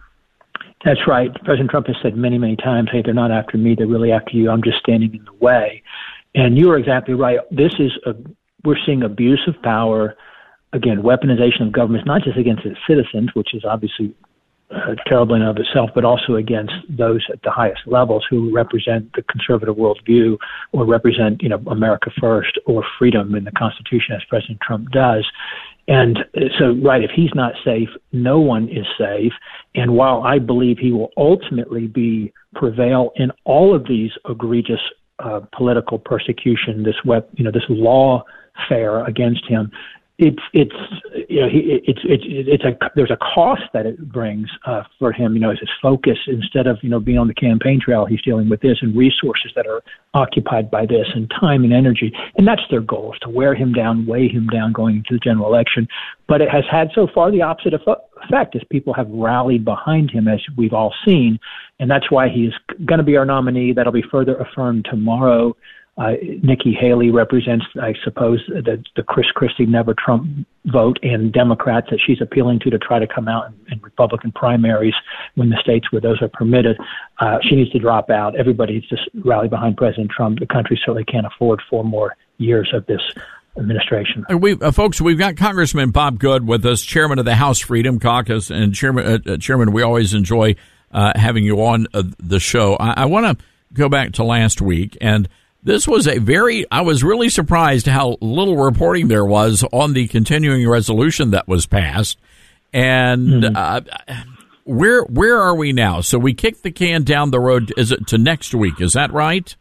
That's right. President Trump has said many, many times, hey, they're not after me, they're really after you. I'm just standing in the way. And you are exactly right. This is a, we're seeing abuse of power, again, weaponization of government, not just against its citizens, which is obviously uh, terrible in and of itself, but also against those at the highest levels who represent the conservative worldview or represent, you know, America first or freedom in the Constitution, as President Trump does. And so, right, if he's not safe, no one is safe. And while I believe he will ultimately be prevail in all of these egregious uh, political persecution, this web, you know, this lawfare against him, It's it's you know he, it's it's it's a there's a cost that it brings uh, for him. You know, as his focus, instead of you know being on the campaign trail, he's dealing with this and resources that are occupied by this and time and energy, and that's their goal, is to wear him down, weigh him down going into the general election. But it has had so far the opposite effect, as people have rallied behind him, as we've all seen, and that's why he's going to be our nominee. That'll be further affirmed tomorrow. Uh, Nikki Haley represents, I suppose, the, the Chris Christie Never Trump vote and Democrats that she's appealing to to try to come out in, in Republican primaries when the states where those are permitted. Uh, she needs to drop out. Everybody needs to rally behind President Trump. The country certainly can't afford four more years of this administration. We, uh, folks, we've got Congressman Bob Good with us, chairman of the House Freedom Caucus, and chairman, uh, chairman we always enjoy uh, having you on uh, the show. I, I want to go back to last week, and this was a very, I was really surprised how little reporting there was on the continuing resolution that was passed. And mm-hmm. uh, where where are we now? So we kicked the can down the road, is it to next week? Is that right?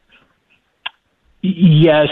Yes.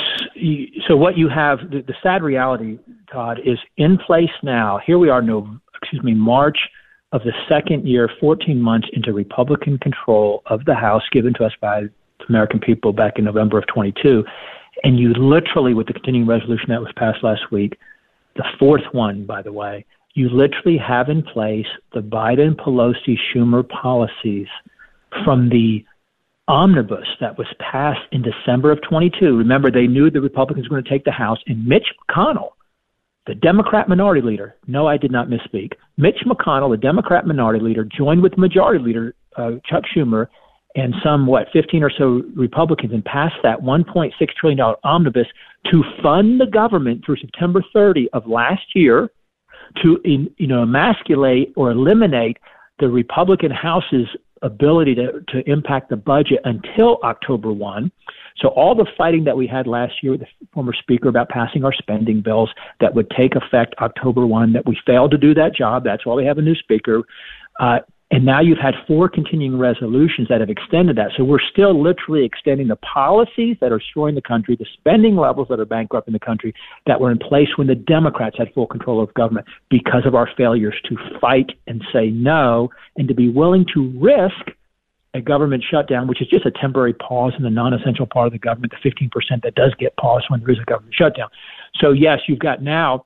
So what you have, the, the sad reality, Todd, is in place now. Here we are, no, excuse me, March of the second year, fourteen months into Republican control of the House given to us by American people back in November of twenty-two, and you literally, with the continuing resolution that was passed last week, the fourth one, by the way, you literally have in place the Biden, Pelosi, Schumer policies from the omnibus that was passed in December of twenty-two. Remember, they knew the Republicans were going to take the House, and Mitch McConnell, the Democrat minority leader, no, I did not misspeak, Mitch McConnell, the Democrat minority leader, joined with majority leader uh, Chuck Schumer and some, what, fifteen or so Republicans, and passed that one point six trillion dollars omnibus to fund the government through September thirtieth of last year to, in, you know, emasculate or eliminate the Republican House's ability to, to impact the budget until October first. So all the fighting that we had last year with the former speaker about passing our spending bills that would take effect October first, that we failed to do that job. That's why we have a new speaker. Uh, And now you've had four continuing resolutions that have extended that. So we're still literally extending the policies that are destroying the country, the spending levels that are bankrupting the country, that were in place when the Democrats had full control of government, because of our failures to fight and say no, and to be willing to risk a government shutdown, which is just a temporary pause in the non-essential part of the government, the fifteen percent that does get paused when there is a government shutdown. So yes, you've got now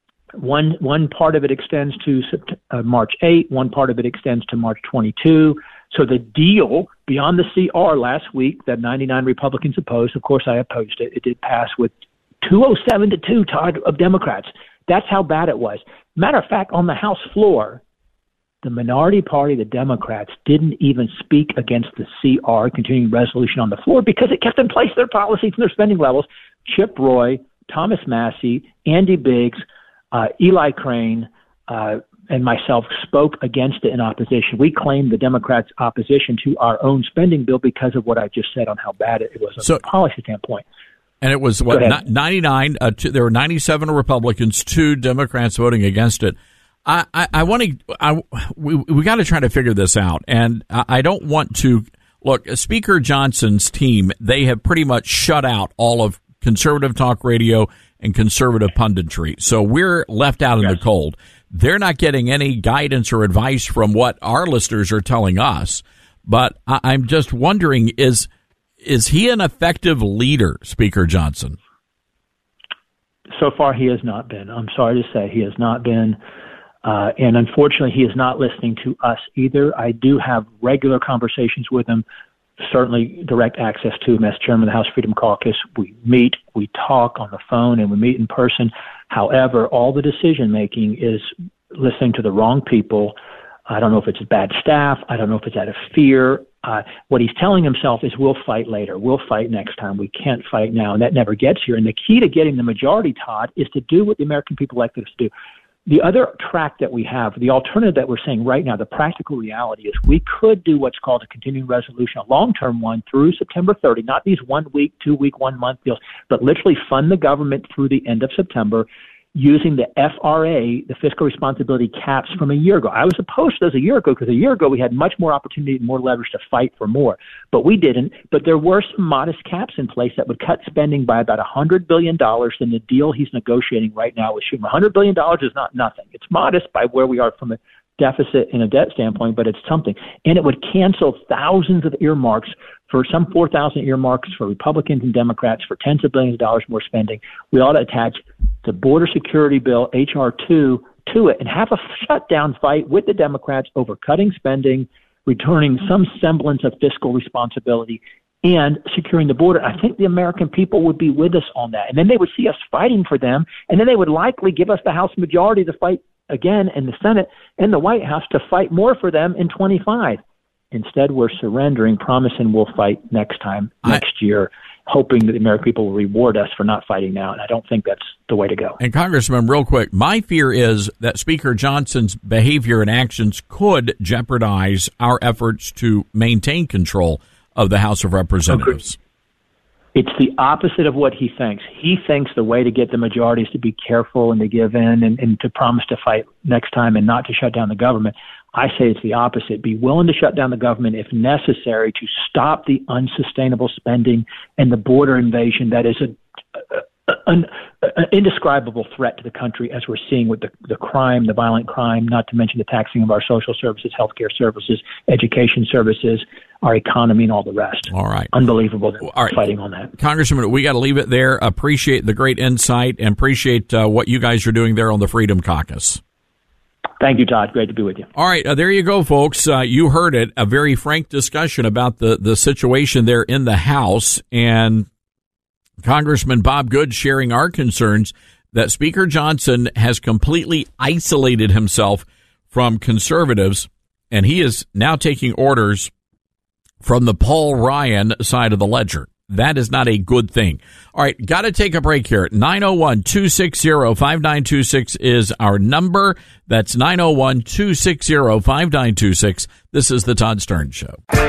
One one part of it extends to uh, March eighth. One part of it extends to March twenty-second. So the deal beyond the C R last week that ninety-nine Republicans opposed, of course I opposed it. It did pass with two oh seven to two, Todd, of Democrats. That's how bad it was. Matter of fact, on the House floor, the minority party, the Democrats, didn't even speak against the C R, continuing resolution on the floor, because it kept in place their policies and their spending levels. Chip Roy, Thomas Massie, Andy Biggs, Uh, Eli Crane uh, and myself spoke against it in opposition. We claimed the Democrats' opposition to our own spending bill because of what I just said on how bad it was so, from a policy standpoint. And it was, what, ninety-nine, uh, two, there were ninety-seven Republicans, two Democrats voting against it. I, I, I want to, I, we, we got to try to figure this out. And I, I don't want to, look, Speaker Johnson's team, they have pretty much shut out all of conservative talk radio and conservative punditry. So we're left out in yes. the cold. They're not getting any guidance or advice from what our listeners are telling us. But I- I'm just wondering, is is he an effective leader, Speaker Johnson? So far, he has not been. I'm sorry to say he has not been. Uh, and unfortunately, he is not listening to us either. I do have regular conversations with him, certainly direct access to him as chairman of the House Freedom Caucus. We meet, we talk on the phone, and we meet in person. However, all the decision-making is listening to the wrong people. I don't know if it's bad staff. I don't know if it's out of fear. Uh, what he's telling himself is we'll fight later. We'll fight next time. We can't fight now, and that never gets here. And the key to getting the majority, Todd, is to do what the American people elected us to do. The other track that we have, the alternative that we're saying right now, the practical reality is we could do what's called a continuing resolution, a long-term one through September thirtieth, not these one-week, two-week, one-month deals, but literally fund the government through the end of September using the F R A, the fiscal responsibility caps from a year ago. I was opposed to those a year ago because a year ago we had much more opportunity and more leverage to fight for more, but we didn't. But there were some modest caps in place that would cut spending by about one hundred billion dollars in the deal he's negotiating right now with Schumer. one hundred billion dollars is not nothing. It's modest by where we are from a deficit and a debt standpoint, but it's something. And it would cancel thousands of earmarks for some four thousand earmarks for Republicans and Democrats for tens of billions of dollars more spending. We ought to attach the border security bill, H R two, to it and have a shutdown fight with the Democrats over cutting spending, returning some semblance of fiscal responsibility, and securing the border. I think the American people would be with us on that. And then they would see us fighting for them, and then they would likely give us the House majority to fight again in the Senate and the White House to fight more for them in twenty-five. Instead, we're surrendering, promising we'll fight next time, next I, year, hoping that the American people will reward us for not fighting now. And I don't think that's the way to go. And Congressman, real quick, my fear is that Speaker Johnson's behavior and actions could jeopardize our efforts to maintain control of the House of Representatives. It's the opposite of what he thinks. He thinks the way to get the majority is to be careful and to give in and, and to promise to fight next time and not to shut down the government. I say it's the opposite. Be willing to shut down the government if necessary to stop the unsustainable spending and the border invasion that is a, a, an, an indescribable threat to the country, as we're seeing with the, the crime, the violent crime, not to mention the taxing of our social services, healthcare services, education services, our economy, and all the rest. All right. Unbelievable that all right. fighting on that. Congressman, we got to leave it there. Appreciate the great insight and appreciate uh, what you guys are doing there on the Freedom Caucus. Thank you, Todd. Great to be with you. All right. Uh, there you go, folks. Uh, you heard it. A very frank discussion about the, the situation there in the House, and Congressman Bob Good sharing our concerns that Speaker Johnson has completely isolated himself from conservatives, and he is now taking orders from the Paul Ryan side of the ledger. That is not a good thing. All right, got to take a break here. nine oh one, two six zero, five nine two six is our number. That's nine oh one, two six zero, five nine two six. This is the Todd Stern Show. All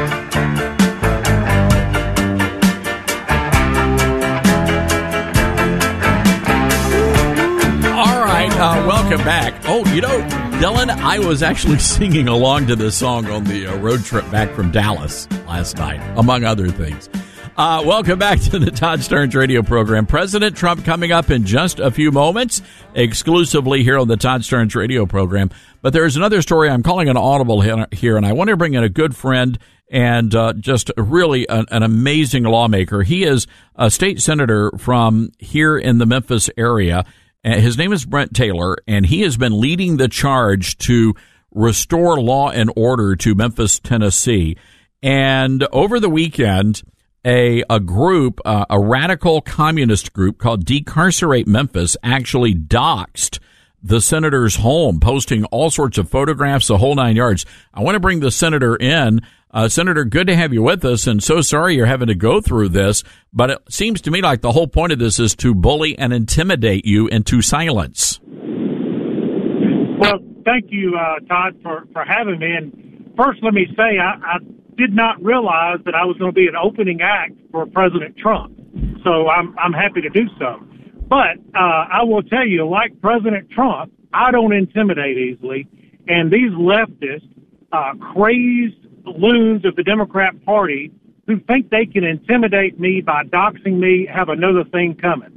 right, uh, welcome back. Oh, you know, Dylan, I was actually singing along to this song on the uh, road trip back from Dallas last night, among other things. Uh, welcome back to the Todd Stern radio program. President Trump coming up in just a few moments, exclusively here on the Todd Stern radio program. But there's another story. I'm calling an audible here, and I want to bring in a good friend and uh, just really an, an amazing lawmaker. He is a state senator from here in the Memphis area. His name is Brent Taylor, and he has been leading the charge to restore law and order to Memphis, Tennessee. And over the weekend, A, a group, uh, a radical communist group called Decarcerate Memphis actually doxed the senator's home, posting all sorts of photographs, the whole nine yards. I want to bring the senator in. Uh, Senator, good to have you with us, and so sorry you're having to go through this, but it seems to me like the whole point of this is to bully and intimidate you into silence. Well, thank you, uh, Todd, for, for having me. And first, let me say I, I did not realize that I was going to be an opening act for President Trump. So I'm I'm happy to do so. But uh, I will tell you, like President Trump, I don't intimidate easily. And these leftists, uh, crazed loons of the Democrat Party who think they can intimidate me by doxing me have another thing coming.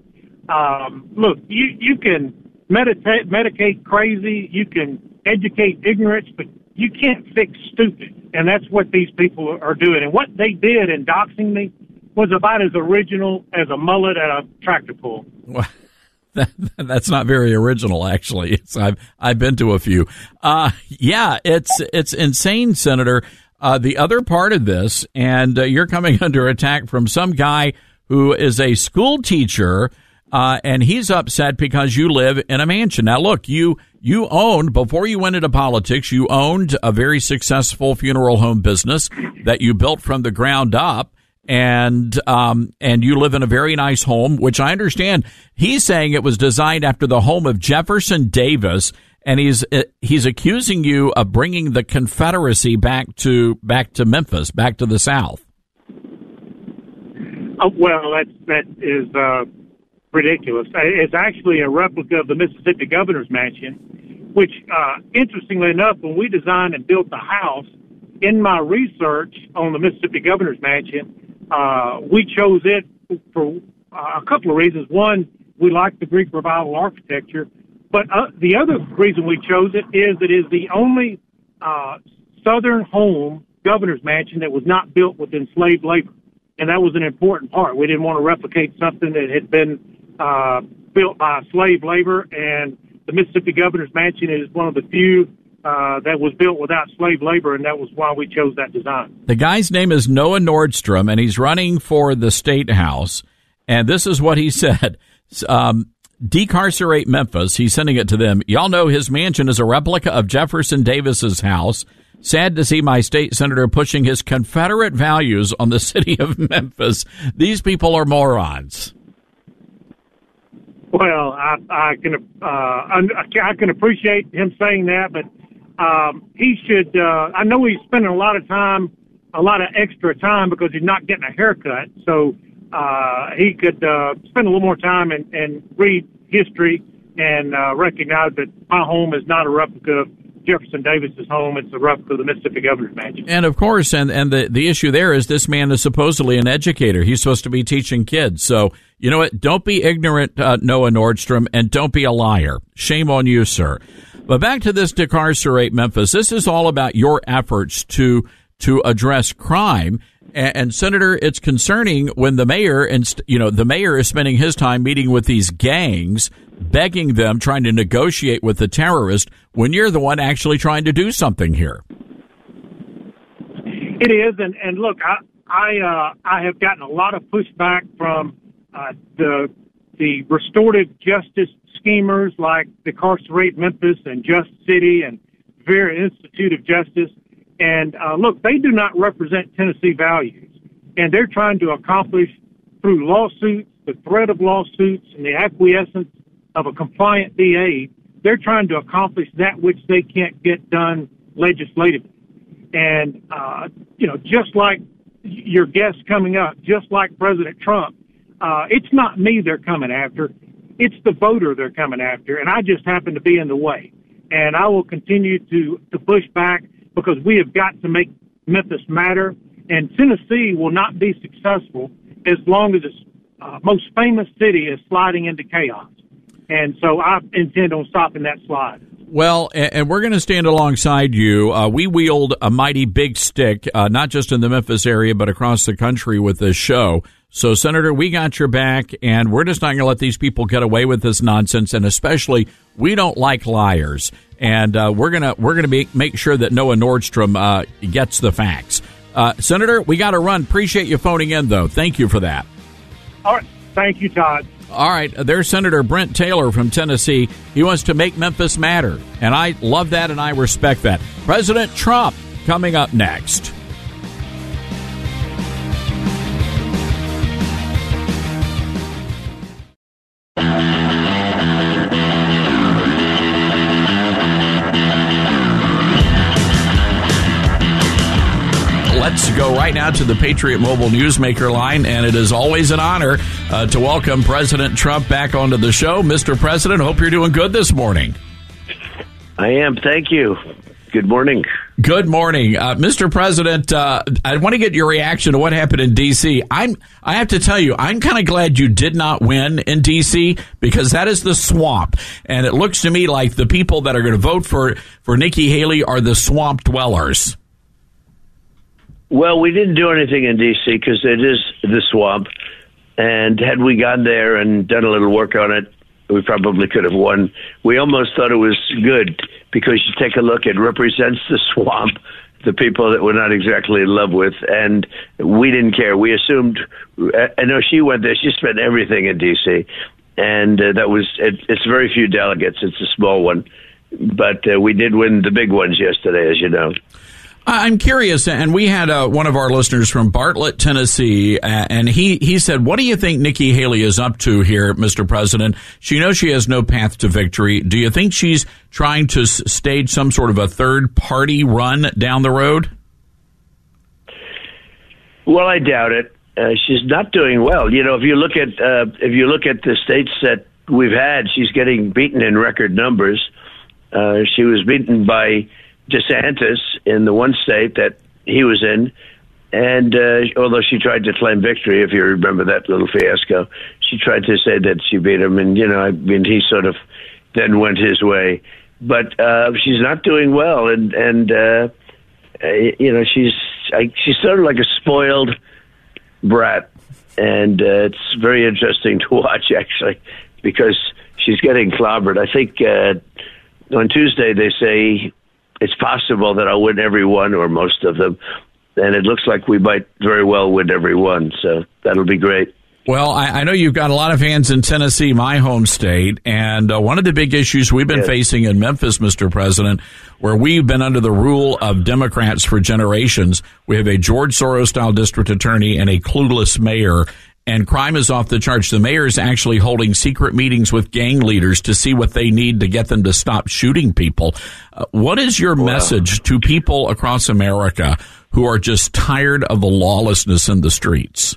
Um, look, you, you can meditate, medicate crazy, you can educate ignorance, but you can't fix stupid. And that's what these people are doing. And what they did in doxing me was about as original as a mullet at a tractor pull. Well, that, that's not very original, actually. It's, I've I've been to a few. Uh, yeah, it's it's insane, Senator. Uh, the other part of this, and uh, you're coming under attack from some guy who is a school teacher, uh, and he's upset because you live in a mansion. Now, look, you you owned, before you went into politics, you owned a very successful funeral home business that you built from the ground up. And um and you live in a very nice home, which I understand he's saying it was designed after the home of Jefferson Davis, and he's uh, he's accusing you of bringing the Confederacy back to back to Memphis, back to the South. Oh, well, that that is uh, ridiculous. It's actually a replica of the Mississippi Governor's Mansion, which, uh, interestingly enough, when we designed and built the house, in my research on the Mississippi Governor's Mansion, Uh, we chose it for uh, a couple of reasons. One, we like the Greek Revival architecture, but uh, the other reason we chose it is it is the only uh, Southern home governor's mansion that was not built with enslaved labor, and that was an important part. We didn't want to replicate something that had been uh, built by slave labor, and the Mississippi Governor's Mansion is one of the few Uh, that was built without slave labor, and that was why we chose that design. The guy's name is Noah Nordstrom, and he's running for the State House, and this is what he said. Um, decarcerate Memphis. He's sending it to them. Y'all know his mansion is a replica of Jefferson Davis's house. Sad to see my state senator pushing his Confederate values on the city of Memphis. These people are morons. Well, I, I can uh, I can appreciate him saying that, but um, he should. Uh, I know he's spending a lot of time, a lot of extra time because he's not getting a haircut. So uh, he could uh, spend a little more time and, and read history and uh, recognize that my home is not a replica of Jefferson Davis's home. It's a replica of the Mississippi Governor's Mansion. And of course, and, and the, the issue there is this man is supposedly an educator. He's supposed to be teaching kids. So, you know what? Don't be ignorant, uh, Noah Nordstrom, and don't be a liar. Shame on you, sir. But back to this decarcerate Memphis. This is all about your efforts to to address crime. And, and Senator, it's concerning when the mayor and you know the mayor is spending his time meeting with these gangs, begging them, trying to negotiate with the terrorist, when you're the one actually trying to do something here. It is, and, and look, I I, uh, I have gotten a lot of pushback from uh, the the restorative justice schemers like Decarcerate Memphis and Just City and Vera Institute of Justice. And uh, look, they do not represent Tennessee values, and they're trying to accomplish through lawsuits, the threat of lawsuits, and the acquiescence of a compliant D A, they're trying to accomplish that which they can't get done legislatively. And, uh, you know, just like your guest coming up, just like President Trump, uh, it's not me they're coming after. It's the voter they're coming after, and I just happen to be in the way. And I will continue to, to push back because we have got to make Memphis matter, and Tennessee will not be successful as long as its uh, most famous city is sliding into chaos. And so I intend on stopping that slide. Well, and we're going to stand alongside you. Uh, we wield a mighty big stick, uh, not just in the Memphis area, but across the country with this show. So, Senator, we got your back, and we're just not going to let these people get away with this nonsense. And especially, we don't like liars. And uh, we're gonna we're gonna make make sure that Noah Nordstrom uh, gets the facts. Uh, Senator, we got to run. Appreciate you phoning in, though. Thank you for that. All right. Thank you, Todd. All right, there's Senator Brent Taylor from Tennessee. He wants to make Memphis matter, and I love that and I respect that. President Trump coming up next. Let's go right now to the Patriot Mobile Newsmaker line, and it is always an honor uh, to welcome President Trump back onto the show. Mister President, hope you're doing good this morning. I am. Thank you. Good morning. Good morning, uh, Mister President. Uh, I want to get your reaction to what happened in D C. I'm. I have to tell you, I'm kind of glad you did not win in D C because that is the swamp, and it looks to me like the people that are going to vote for for Nikki Haley are the swamp dwellers. Well, we didn't do anything in D C because it is the swamp, and had we gone there and done a little work on it, we probably could have won. We almost thought it was good because you take a look, it represents the swamp, the people that we're not exactly in love with, and we didn't care. We assumed, I know she went there, she spent everything in D C, and uh, that was, it, it's very few delegates, it's a small one, but uh, we did win the big ones yesterday, as you know. I'm curious, and we had uh, one of our listeners from Bartlett, Tennessee, uh, and he, he said, what do you think Nikki Haley is up to here, Mister President? She knows she has no path to victory. Do you think she's trying to s- stage some sort of a third-party run down the road? Well, I doubt it. Uh, she's not doing well. You know, if you look at uh, if you look at the states that we've had, she's getting beaten in record numbers. Uh, she was beaten by DeSantis in the one state that he was in, and uh, although she tried to claim victory, if you remember that little fiasco, she tried to say that she beat him, and you know, I mean, he sort of then went his way. But uh, she's not doing well, and and uh, you know, she's I, she's sort of like a spoiled brat, and uh, it's very interesting to watch actually because she's getting clobbered. I think uh, on Tuesday they say it's possible that I'll win every one or most of them, and it looks like we might very well win every one, so that'll be great. Well, I, I know you've got a lot of fans in Tennessee, my home state, and uh, one of the big issues we've been yes. facing in Memphis, Mister President, where we've been under the rule of Democrats for generations, we have a George Soros-style district attorney and a clueless mayor, and crime is off the charts. The mayor is actually holding secret meetings with gang leaders to see what they need to get them to stop shooting people. Uh, what is your wow. message to people across America who are just tired of the lawlessness in the streets?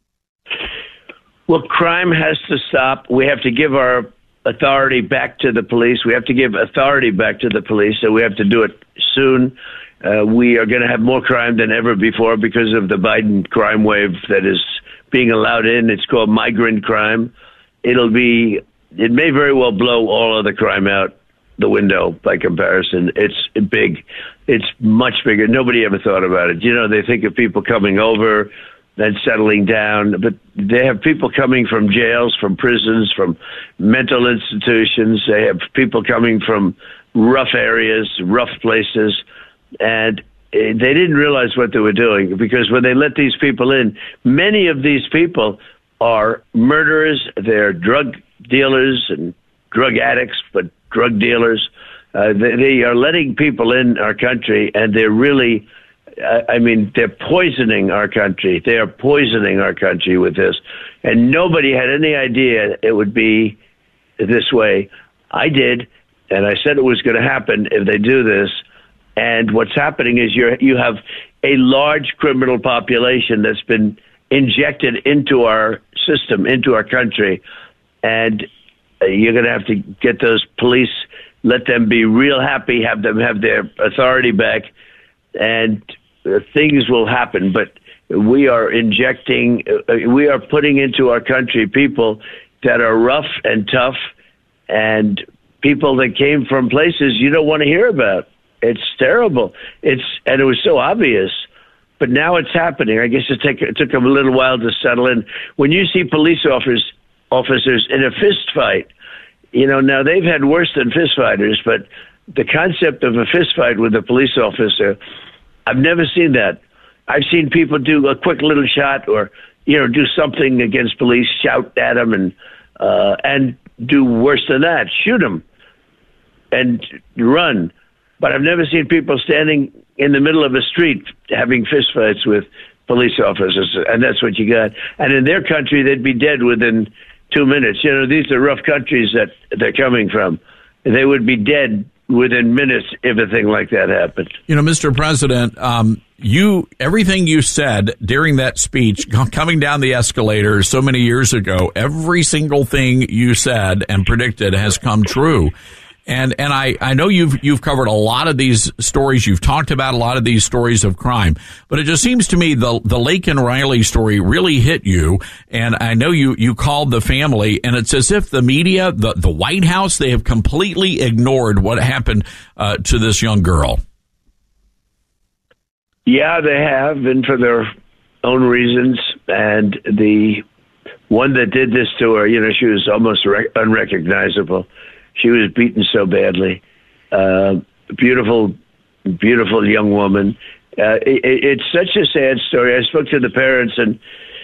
Well, crime has to stop. We have to give our authority back to the police. We have to give authority back to the police, so we have to do it soon. Uh, we are going to have more crime than ever before because of the Biden crime wave that is being allowed in. It's called migrant crime. It'll be, it may very well blow all other crime out the window by comparison. It's big. It's much bigger. Nobody ever thought about it. You know, they think of people coming over and settling down, but they have people coming from jails, from prisons, from mental institutions. They have people coming from rough areas, rough places, and they didn't realize what they were doing because when they let these people in, many of these people are murderers, they're drug dealers and drug addicts, but drug dealers. Uh, they, they are letting people in our country, and they're really, uh, I mean, they're poisoning our country. They are poisoning our country with this, and nobody had any idea it would be this way. I did, and I said it was going to happen if they do this. And what's happening is you you have a large criminal population that's been injected into our system, into our country, and you're going to have to get those police, let them be real happy, have them have their authority back, and uh, things will happen. But we are injecting, uh, we are putting into our country people that are rough and tough, and people that came from places you don't want to hear about. It's terrible. It's and it was so obvious, but now it's happening. I guess it, take, it took them a little while to settle in. When you see police officers officers in a fist fight, you know, now they've had worse than fist fighters, but the concept of a fist fight with a police officer, I've never seen that. I've seen people do a quick little shot or you know do something against police, shout at them, and uh, and do worse than that, shoot them and run. But I've never seen people standing in the middle of a street having fistfights with police officers, and that's what you got. And in their country, they'd be dead within two minutes. You know, these are rough countries that they're coming from. They would be dead within minutes if a thing like that happened. You know, Mister President, um, you everything you said during that speech, coming down the escalator so many years ago, every single thing you said and predicted has come true. And and I, I know you've you've covered a lot of these stories. You've talked about a lot of these stories of crime, but it just seems to me the the Laken Riley story really hit you. And I know you you called the family, and it's as if the media, the the White House, they have completely ignored what happened uh, to this young girl. Yeah, they have, and for their own reasons. And the one that did this to her, you know, she was almost rec- unrecognizable. She was beaten so badly. Uh, beautiful, beautiful young woman. Uh, it, it's such a sad story. I spoke to the parents, and,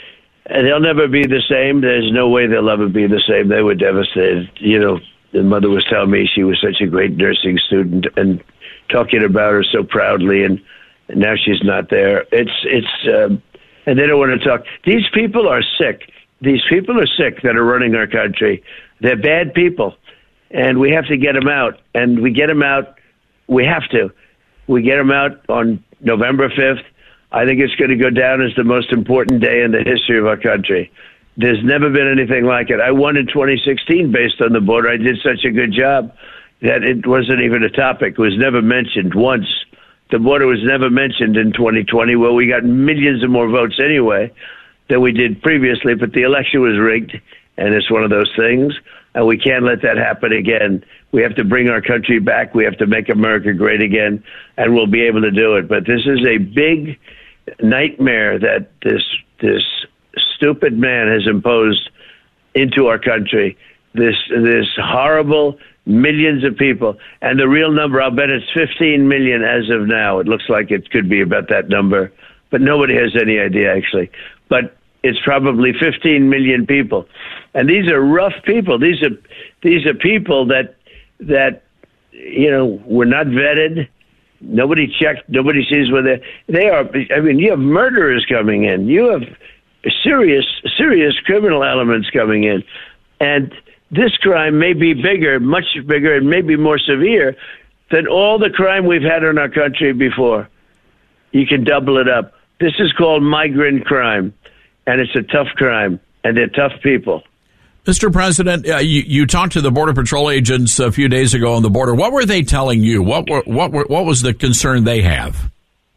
and they'll never be the same. There's no way they'll ever be the same. They were devastated. You know, the mother was telling me she was such a great nursing student and talking about her so proudly, and, and now she's not there. It's, it's, um, and they don't want to talk. These people are sick. These people are sick that are running our country. They're bad people. And we have to get them out. And we get them out. We have to. We get them out on November fifth. I think it's going to go down as the most important day in the history of our country. There's never been anything like it. I won in twenty sixteen based on the border. I did such a good job that it wasn't even a topic. It was never mentioned once. The border was never mentioned in twenty twenty, where we got millions of more votes anyway than we did previously. But the election was rigged, and it's one of those things. And we can't let that happen again. We have to bring our country back. We have to make America great again, and we'll be able to do it. But this is a big nightmare that this this stupid man has imposed into our country. This this horrible millions of people. And the real number, I'll bet it's fifteen million as of now. It looks like it could be about that number, but nobody has any idea, actually. But it's probably fifteen million people. And these are rough people. These are these are people that that you know were not vetted. Nobody checked. Nobody sees where they they are. I mean, you have murderers coming in. You have serious serious criminal elements coming in, and this crime may be bigger, much bigger, and maybe more severe than all the crime we've had in our country before. You can double it up. This is called migrant crime, and it's a tough crime, and they're tough people. Mister President, uh, you, you talked to the Border Patrol agents a few days ago on the border. What were they telling you? What were, what were, what was the concern they have?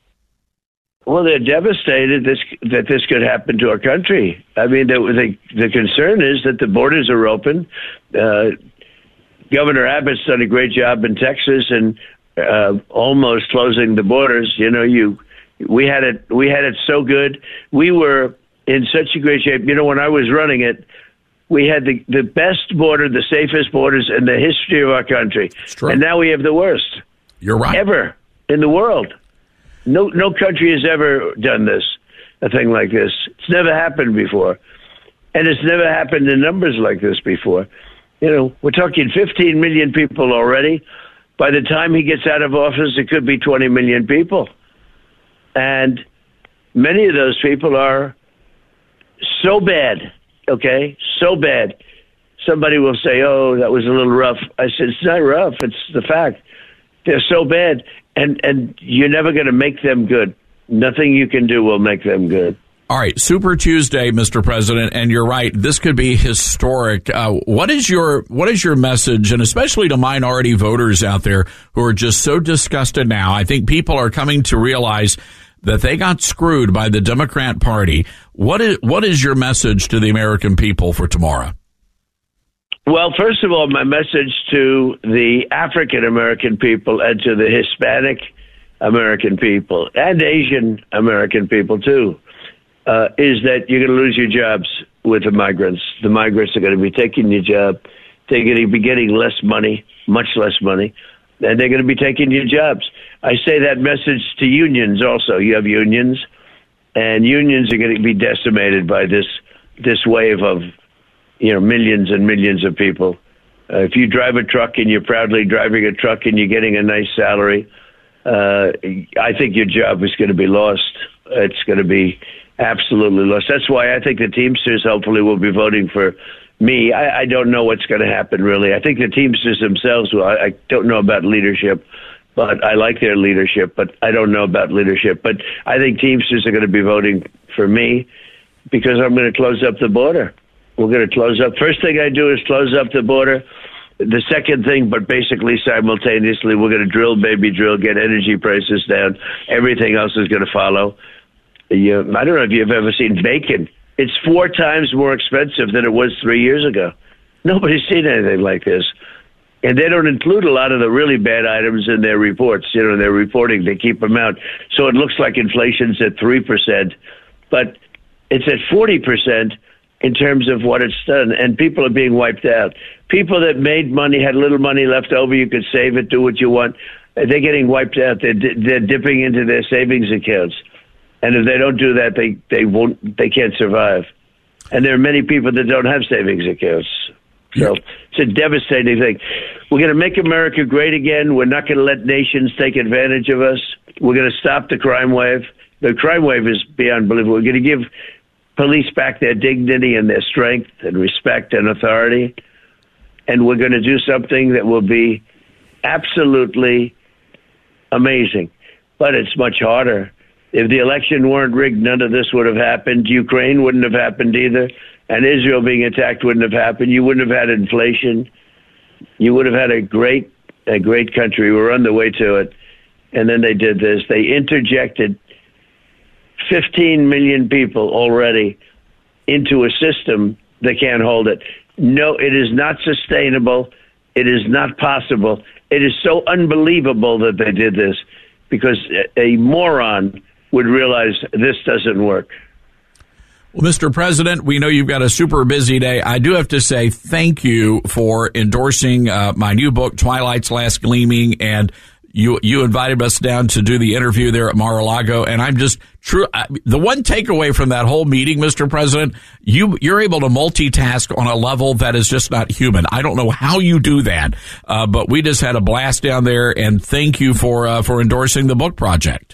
Well, they're devastated this, that this could happen to our country. I mean, the, the, the concern is that the borders are open. Uh, Governor Abbott's done a great job in Texas and uh, almost closing the borders. You know, you we had it we had it so good. We were in such a great shape. You know, when I was running it, we had the, the best border, the safest borders in the history of our country. And now we have the worst. You're right. Ever in the world. No no country has ever done this, a thing like this. It's never happened before. And it's never happened in numbers like this before. You know, we're talking fifteen million people already. By the time he gets out of office, it could be twenty million people. And many of those people are so bad, okay, so bad. Somebody will say, oh, that was a little rough. I said, it's not rough. It's the fact. They're so bad. And and you're never going to make them good. Nothing you can do will make them good. All right, Super Tuesday, Mister President, and you're right. This could be historic. Uh, what is your what is your message, and especially to minority voters out there who are just so disgusted now? I think people are coming to realize that they got screwed by the Democrat Party. What is what is your message to the American people for tomorrow? Well, first of all, my message to the African American people and to the Hispanic American people and Asian American people, too, uh, is that you're going to lose your jobs with the migrants. The migrants are going to be taking your job. They're going to be getting less money, much less money, and they're going to be taking your jobs. I say that message to unions also. You have unions, and unions are going to be decimated by this this wave of you know, millions and millions of people. Uh, if you drive a truck and you're proudly driving a truck and you're getting a nice salary, uh, I think your job is going to be lost. It's going to be absolutely lost. That's why I think the Teamsters hopefully will be voting for me. I, I don't know what's going to happen, really. I think the Teamsters themselves will. I, I don't know about leadership, but I like their leadership, but I don't know about leadership. But I think Teamsters are going to be voting for me because I'm going to close up the border. We're going to close up. First thing I do is close up the border. the second thing, but basically simultaneously, we're going to drill, baby, drill, get energy prices down. Everything else is going to follow. You, I don't know if you've ever seen bacon. It's four times more expensive than it was three years ago. Nobody's seen anything like this. And they don't include a lot of the really bad items in their reports. You know, their reporting, they keep them out. So it looks like inflation's at three percent, but it's at forty percent in terms of what it's done. And people are being wiped out. People that made money, had little money left over, you could save it, do what you want. They're getting wiped out. They're, they're dipping into their savings accounts. And if they don't do that, they, they won't, they can't survive. And there are many people that don't have savings accounts. So it's a devastating thing. We're going to make America great again. We're not going to let nations take advantage of us. We're going to stop the crime wave. The crime wave is beyond belief. We're going to give police back their dignity and their strength and respect and authority. And we're going to do something that will be absolutely amazing. But it's much harder. If the election weren't rigged, none of this would have happened. Ukraine wouldn't have happened either. And Israel being attacked wouldn't have happened. You wouldn't have had inflation. You would have had a great, a great country. We're on the way to it. And then they did this. They interjected fifteen million people already into a system that can't hold it. No, it is not sustainable. It is not possible. It is so unbelievable that they did this, because a moron would realize this doesn't work. Well, Mister President, we know you've got a super busy day. I do have to say thank you for endorsing uh, my new book, Twilight's Last Gleaming, and you you invited us down to do the interview there at Mar-a-Lago, and I'm just true. I, the one takeaway from that whole meeting, Mister President, you you're able to multitask on a level that is just not human. I don't know how you do that, uh, but we just had a blast down there, and thank you for uh, for endorsing the book project.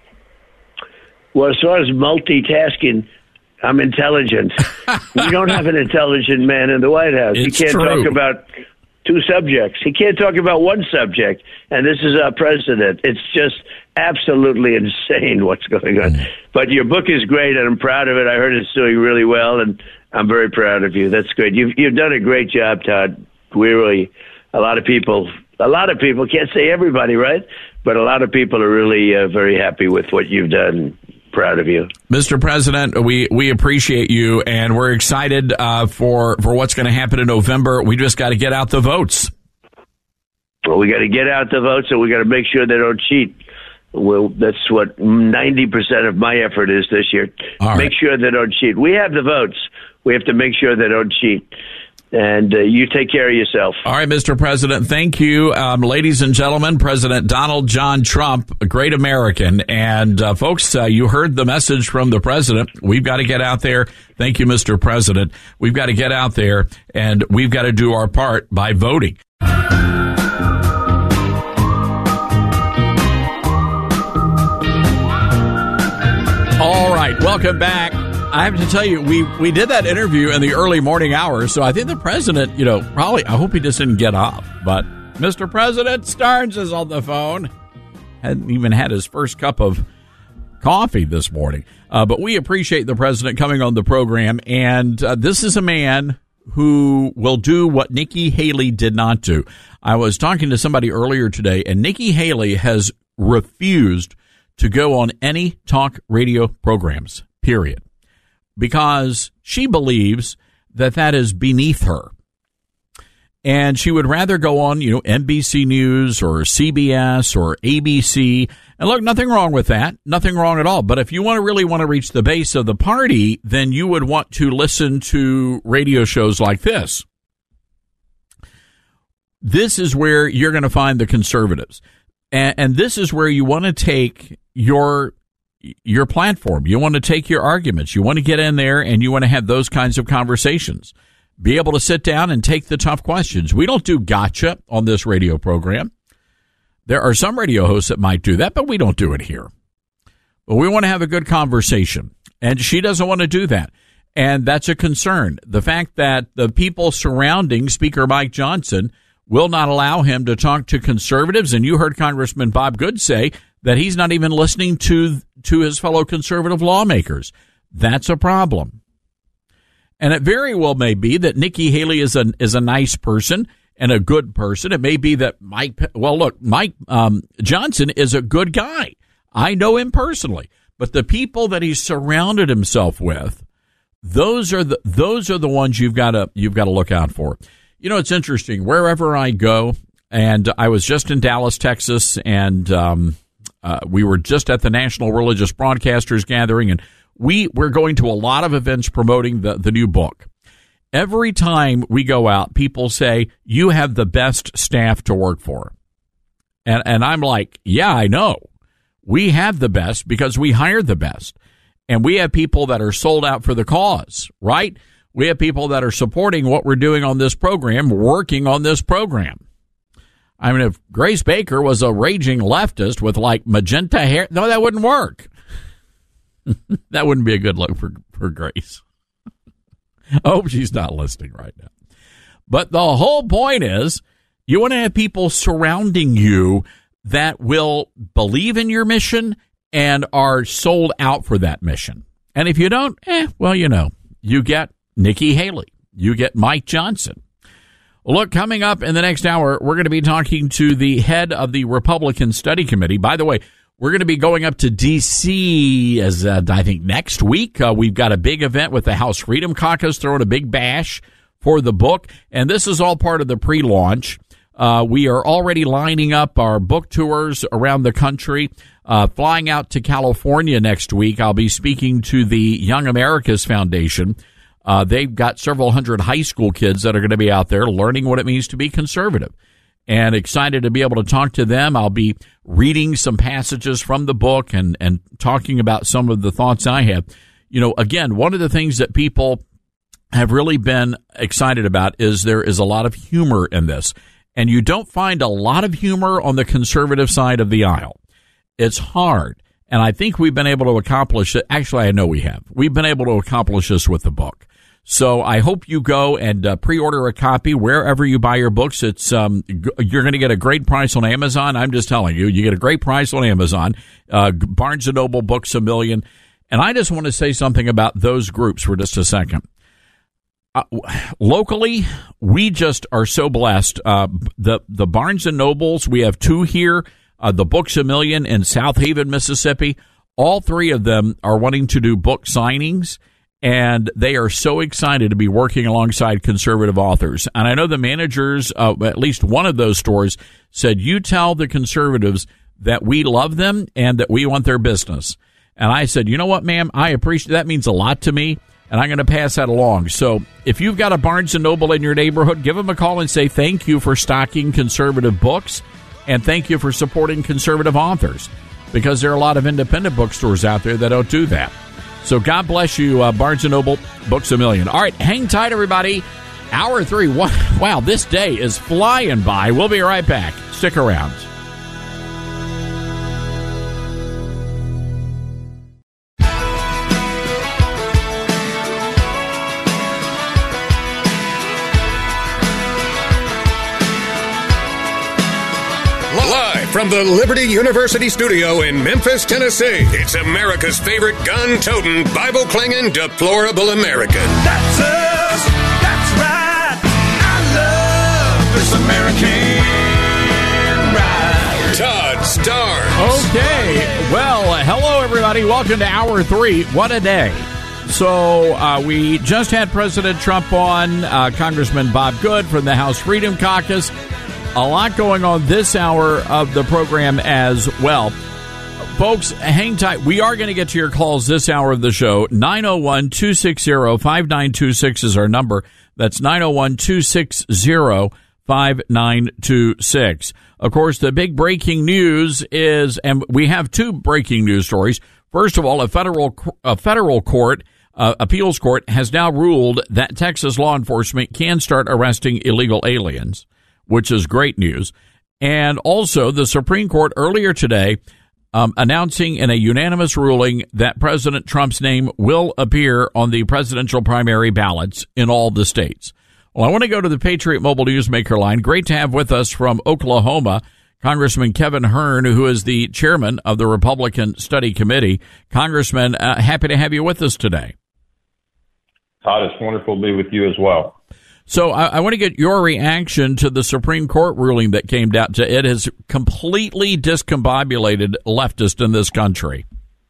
Well, as far as multitasking, I'm intelligent. We don't have an intelligent man in the White House. It's he can't true. talk about two subjects. He can't talk about one subject, and this is our president. It's just absolutely insane what's going on. Mm. But your book is great, and I'm proud of it. I heard it's doing really well, and I'm very proud of you. That's great. You've you've done a great job, Todd. We really, a lot of people, a lot of people, can't say everybody, right? But a lot of people are really uh, very happy with what you've done. Proud of you, Mister President. We we appreciate you, and we're excited uh, for for what's going to happen in November. We just got to get out the votes. Well, we got to get out the votes, and we got to make sure they don't cheat. Well, that's what ninety percent of my effort is this year. All make right. sure they don't cheat. We have the votes. We have to make sure they don't cheat. And uh, you take care of yourself. All right, Mister President, thank you. Um, ladies and gentlemen, President Donald John Trump, a great American. And, uh, folks, uh, you heard the message from the president. We've got to get out there. Thank you, Mister President. We've got to get out there, and we've got to do our part by voting. All right, welcome back. I have to tell you, we, we did that interview in the early morning hours, so I think the president, you know, probably, I hope he just didn't get up. But Mister President Starnes is on the phone. Hadn't even had his first cup of coffee this morning. Uh, but we appreciate the president coming on the program. And uh, this is a man who will do what Nikki Haley did not do. I was talking to somebody earlier today, and Nikki Haley has refused to go on any talk radio programs, period. Because she believes that that is beneath her. And she would rather go on, you know, N B C News or C B S or A B C. And look, nothing wrong with that. Nothing wrong at all. But if you want to really want to reach the base of the party, then you would want to listen to radio shows like this. This is where you're going to find the conservatives. And, and this is where you want to take your your platform. You want to take your arguments. You want to get in there and you want to have those kinds of conversations. Be able to sit down and take the tough questions. We don't do gotcha on this radio program. There are some radio hosts that might do that, but we don't do it here. But we want to have a good conversation. And she doesn't want to do that. And that's a concern. The fact that the people surrounding Speaker Mike Johnson will not allow him to talk to conservatives. And you heard Congressman Bob Good say that he's not even listening to to his fellow conservative lawmakers. That's a problem. And it very well may be that Nikki Haley is a, is a nice person, and a good person. It may be that Mike, well, look, Mike um, Johnson is a good guy. I know him personally. But the people that he's surrounded himself with, those are the those are the ones you've got to you've got to look out for. You know, it's interesting. Wherever I go, and I was just in Dallas, Texas, and um, uh, we were just at the National Religious Broadcasters Gathering, and we we're going to a lot of events promoting the the new book. Every time we go out, people say, you have the best staff to work for. And and I'm like, yeah, I know. We have the best because we hired the best. And we have people that are sold out for the cause, right? We have people that are supporting what we're doing on this program, working on this program. I mean, if Grace Baker was a raging leftist with like magenta hair, no, that wouldn't work. That wouldn't be a good look for, for Grace. I hope she's not listening right now. But the whole point is you want to have people surrounding you that will believe in your mission and are sold out for that mission. And if you don't, eh, well, you know, you get Nikki Haley. You get Mike Johnson. Well, look, coming up in the next hour, we're going to be talking to the head of the Republican Study Committee. By the way, we're going to be going up to D C as uh, I think next week. Uh, we've got a big event with the House Freedom Caucus throwing a big bash for the book. And this is all part of the pre-launch. Uh, we are already lining up our book tours around the country, uh, flying out to California next week. I'll be speaking to the Young Americas Foundation. Uh, they've got several hundred high school kids that are going to be out there learning what it means to be conservative. And excited to be able to talk to them. I'll be reading some passages from the book and, and talking about some of the thoughts I have. You know, again, one of the things that people have really been excited about is there is a lot of humor in this. And you don't find a lot of humor on the conservative side of the aisle. It's hard. And I think we've been able to accomplish it. Actually, I know we have. We've been able to accomplish this with the book. So I hope you go and uh, pre-order a copy wherever you buy your books. It's um, g- you're going to get a great price on Amazon. I'm just telling you, you get a great price on Amazon. Uh, Barnes and Noble, Books a Million. And I just want to say something about those groups for just a second. Uh, locally, we just are so blessed. Uh, the the Barnes and Nobles, we have two here. Uh, the Books a Million in South Haven, Mississippi. All three of them are wanting to do book signings. And they are so excited to be working alongside conservative authors. And I know the managers, uh, at least one of those stores, said, you tell the conservatives that we love them and that we want their business. And I said, you know what, ma'am, I appreciate that. Means a lot to me, and I'm going to pass that along. So if you've got a Barnes and Noble in your neighborhood, give them a call and say thank you for stocking conservative books and thank you for supporting conservative authors, because there are a lot of independent bookstores out there that don't do that. So God bless you, uh, Barnes and Noble, Books a Million. All right, hang tight, everybody. Hour three. Wow, this day is flying by. We'll be right back. Stick around. From the Liberty University studio in Memphis, Tennessee, it's America's favorite gun-toting, Bible-clinging, deplorable American. That's us. That's right. I love this American ride. Todd Starnes. Okay. Well, hello, everybody. Welcome to Hour three. What a day. So uh, we just had President Trump on, uh, Congressman Bob Good from the House Freedom Caucus. A lot going on this hour of the program as well. Folks, hang tight. We are going to get to your calls this hour of the show. nine oh one, two six zero, five nine two six is our number. That's nine oh one, two six zero, five nine two six. Of course, the big breaking news is, and we have two breaking news stories. First of all, a federal a federal court, uh, appeals court, has now ruled that Texas law enforcement can start arresting illegal aliens, which is great news. And also, the Supreme Court earlier today um, announcing in a unanimous ruling that President Trump's name will appear on the presidential primary ballots in all the states. Well, I want to go to the Patriot Mobile Newsmaker line. Great to have with us from Oklahoma, Congressman Kevin Hern, who is the chairman of the Republican Study Committee. Congressman, uh, happy to have you with us today. Todd, it's wonderful to be with you as well. So I, I want to get your reaction to the Supreme Court ruling that came down. To, it has completely discombobulated leftists in this country.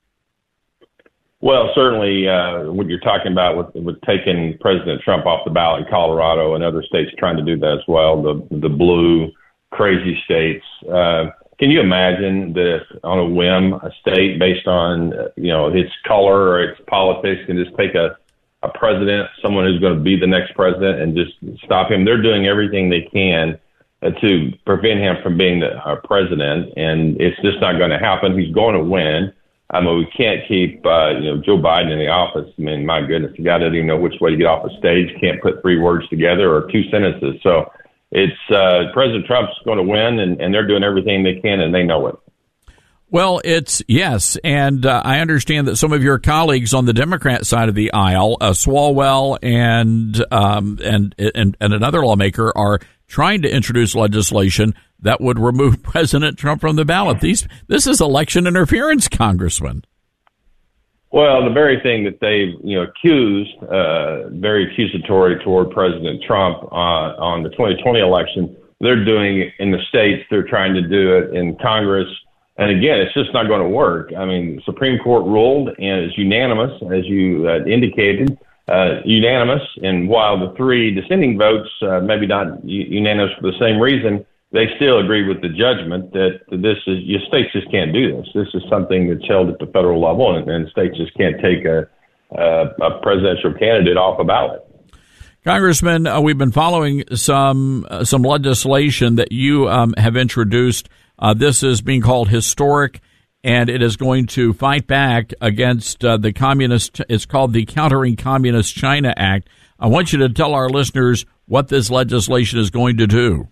Well, certainly uh, what you're talking about with, with taking President Trump off the ballot in Colorado and other states trying to do that as well, the the blue, crazy states. Uh, can you imagine that if on a whim, a state based on, uh, you know, its color or its politics can just take a a president, someone who's going to be the next president, and just stop him? They're doing everything they can uh, to prevent him from being the uh, president, and it's just not going to happen. He's going to win. I mean, we can't keep, uh, you know, Joe Biden in the office. I mean, my goodness, the guy doesn't even know which way to get off the stage, can't put three words together or two sentences. So it's uh, President Trump's going to win, and, and they're doing everything they can, and they know it. Well, it's yes, and uh, I understand that some of your colleagues on the Democrat side of the aisle, uh, Swalwell and, um, and and and another lawmaker, are trying to introduce legislation that would remove President Trump from the ballot. These this is election interference, Congressman. Well, the very thing that they've, you know, accused, uh, very accusatory toward President Trump uh, on the twenty twenty election, they're doing it in the states. They're trying to do it in Congress. And again, it's just not going to work. I mean, the Supreme Court ruled, and it's unanimous, as you uh, indicated, uh, unanimous. And while the three dissenting votes, uh, maybe not u- unanimous for the same reason, they still agree with the judgment that this is, your states just can't do this. This is something that's held at the federal level, and, and states just can't take a, a, a presidential candidate off a ballot. Congressman, uh, we've been following some uh, some legislation that you um, have introduced. Uh, this is being called historic, and it is going to fight back against uh, the communist. It's called the Countering Communist China Act. I want you to tell our listeners what this legislation is going to do.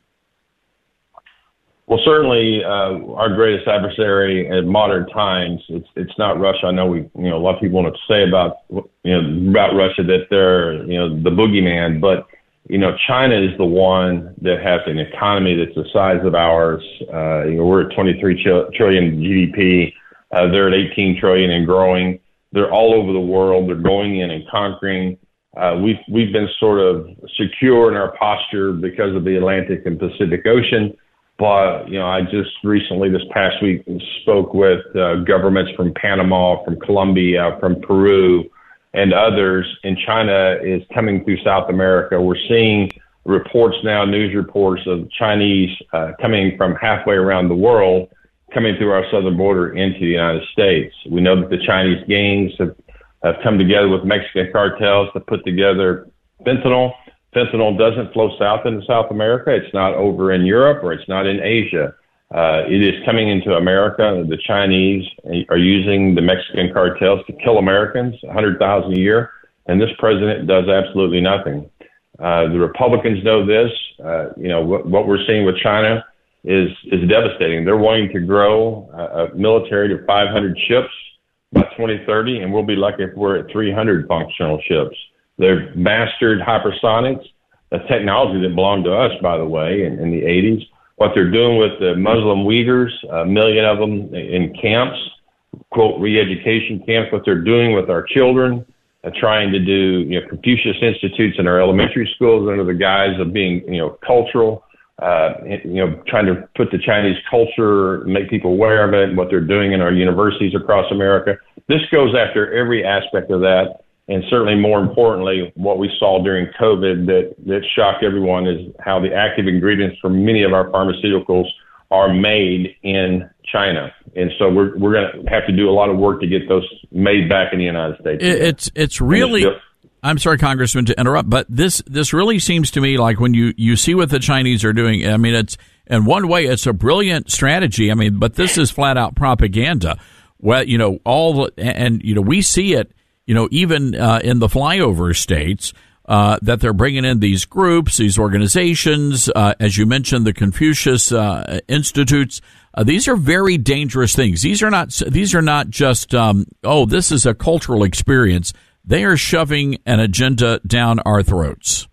Well, certainly, uh, our greatest adversary in modern times, it's it's not Russia. I know we, you know, a lot of people want to say about, you know, about Russia that they're, you know, the boogeyman, but, you know, China is the one that has an economy that's the size of ours. Uh, you know, we're at twenty-three trillion G D P. Uh, they're at eighteen trillion and growing. They're all over the world. They're going in and conquering. Uh, we've, we've been sort of secure in our posture because of the Atlantic and Pacific Ocean. But, you know, I just recently, this past week, spoke with uh, governments from Panama, from Colombia, from Peru, and others. And China is coming through South America. We're seeing reports now, news reports of Chinese uh, coming from halfway around the world, coming through our southern border into the United States. We know that the Chinese gangs have, have come together with Mexican cartels to put together fentanyl. Fentanyl doesn't flow south into South America. It's not over in Europe or it's not in Asia. Uh, it is coming into America. The Chinese are using the Mexican cartels to kill Americans, one hundred thousand a year, and this president does absolutely nothing. Uh, the Republicans know this. Uh, you know, what, what we're seeing with China is is devastating. They're wanting to grow a, a military to five hundred ships by twenty thirty, and we'll be lucky if we're at three hundred functional ships. They've mastered hypersonics, a technology that belonged to us, by the way, in, in the eighties. What they're doing with the Muslim Uyghurs, a million of them in camps, quote, re-education camps, what they're doing with our children, uh, trying to do, you know, Confucius Institutes in our elementary schools under the guise of being, you know, cultural, uh, you know, trying to put the Chinese culture, make people aware of it, what they're doing in our universities across America. This goes after every aspect of that. And certainly more importantly, what we saw during COVID that, that shocked everyone is how the active ingredients for many of our pharmaceuticals are made in China. And so we're we're going to have to do a lot of work to get those made back in the United States. It's it's really, I'm sorry, Congressman, to interrupt, but this this really seems to me like when you, you see what the Chinese are doing, I mean, it's in one way, it's a brilliant strategy. I mean, but this is flat out propaganda. Well, you know, all the, and, you know, we see it. You know, even uh, in the flyover states, uh, that they're bringing in these groups, these organizations, uh, as you mentioned, the Confucius uh, Institutes. Uh, these are very dangerous things. These are not. These are not just. Um, oh, this is a cultural experience. They are shoving an agenda down our throats.